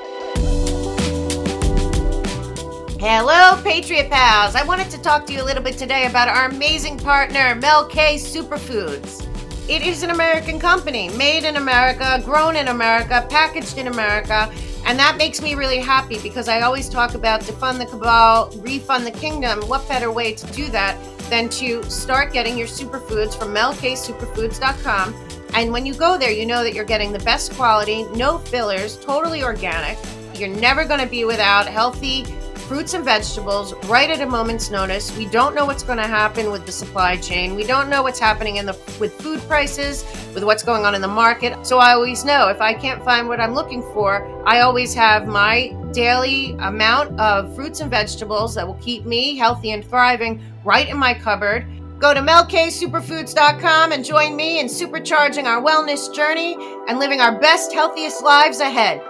Hello, Patriot Pals. I wanted to talk to you a little bit today about our amazing partner, Mel K Superfoods. It is an American company, made in America, grown in America, packaged in America, And that makes me really happy because I always talk about defund the cabal, refund the kingdom. What better way to do that than to start getting your superfoods from mel k superfoods dot com. And when you go there, you know that you're getting the best quality, no fillers, totally organic. You're never going to be without healthy fruits and vegetables right at a moment's notice. We don't know what's going to happen with the supply chain. We don't know what's happening in the with food prices, with what's going on in the market. So I always know if I can't find what I'm looking for, I always have my daily amount of fruits and vegetables that will keep me healthy and thriving right in my cupboard. Go to mel k superfoods dot com and join me in supercharging our wellness journey and living our best, healthiest lives ahead.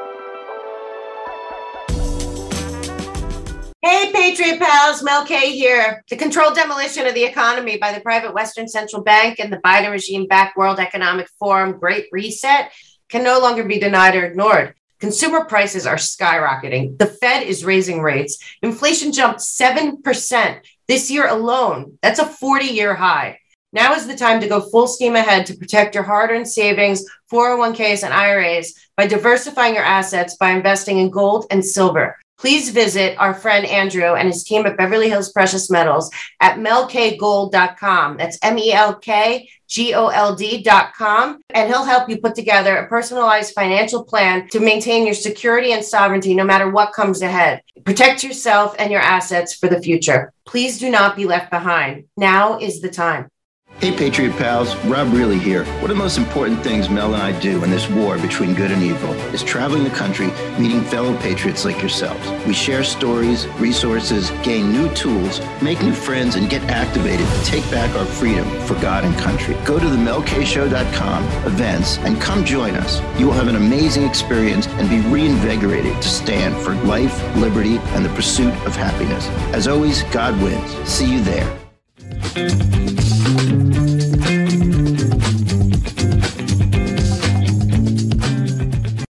Hey, Patriot Pals, Mel K here. The controlled demolition of the economy by the private Western Central Bank and the Biden regime-backed World Economic Forum Great Reset can no longer be denied or ignored. Consumer prices are skyrocketing. The Fed is raising rates. Inflation jumped seven percent this year alone. That's a forty-year high. Now is the time to go full steam ahead to protect your hard-earned savings, four oh one k's, and I R As by diversifying your assets by investing in gold and silver. Please visit our friend Andrew and his team at Beverly Hills Precious Metals at mel k gold dot com. That's M E L K G O L D dot com. And he'll help you put together a personalized financial plan to maintain your security and sovereignty no matter what comes ahead. Protect yourself and your assets for the future. Please do not be left behind. Now is the time. Hey, Patriot Pals, Rob Really here. One of the most important things Mel and I do in this war between good and evil is traveling the country, meeting fellow patriots like yourselves. We share stories, resources, gain new tools, make new friends, and get activated to take back our freedom for God and country. Go to the mel k show dot com events and come join us. You will have an amazing experience and be reinvigorated to stand for life, liberty, and the pursuit of happiness. As always, God wins. See you there.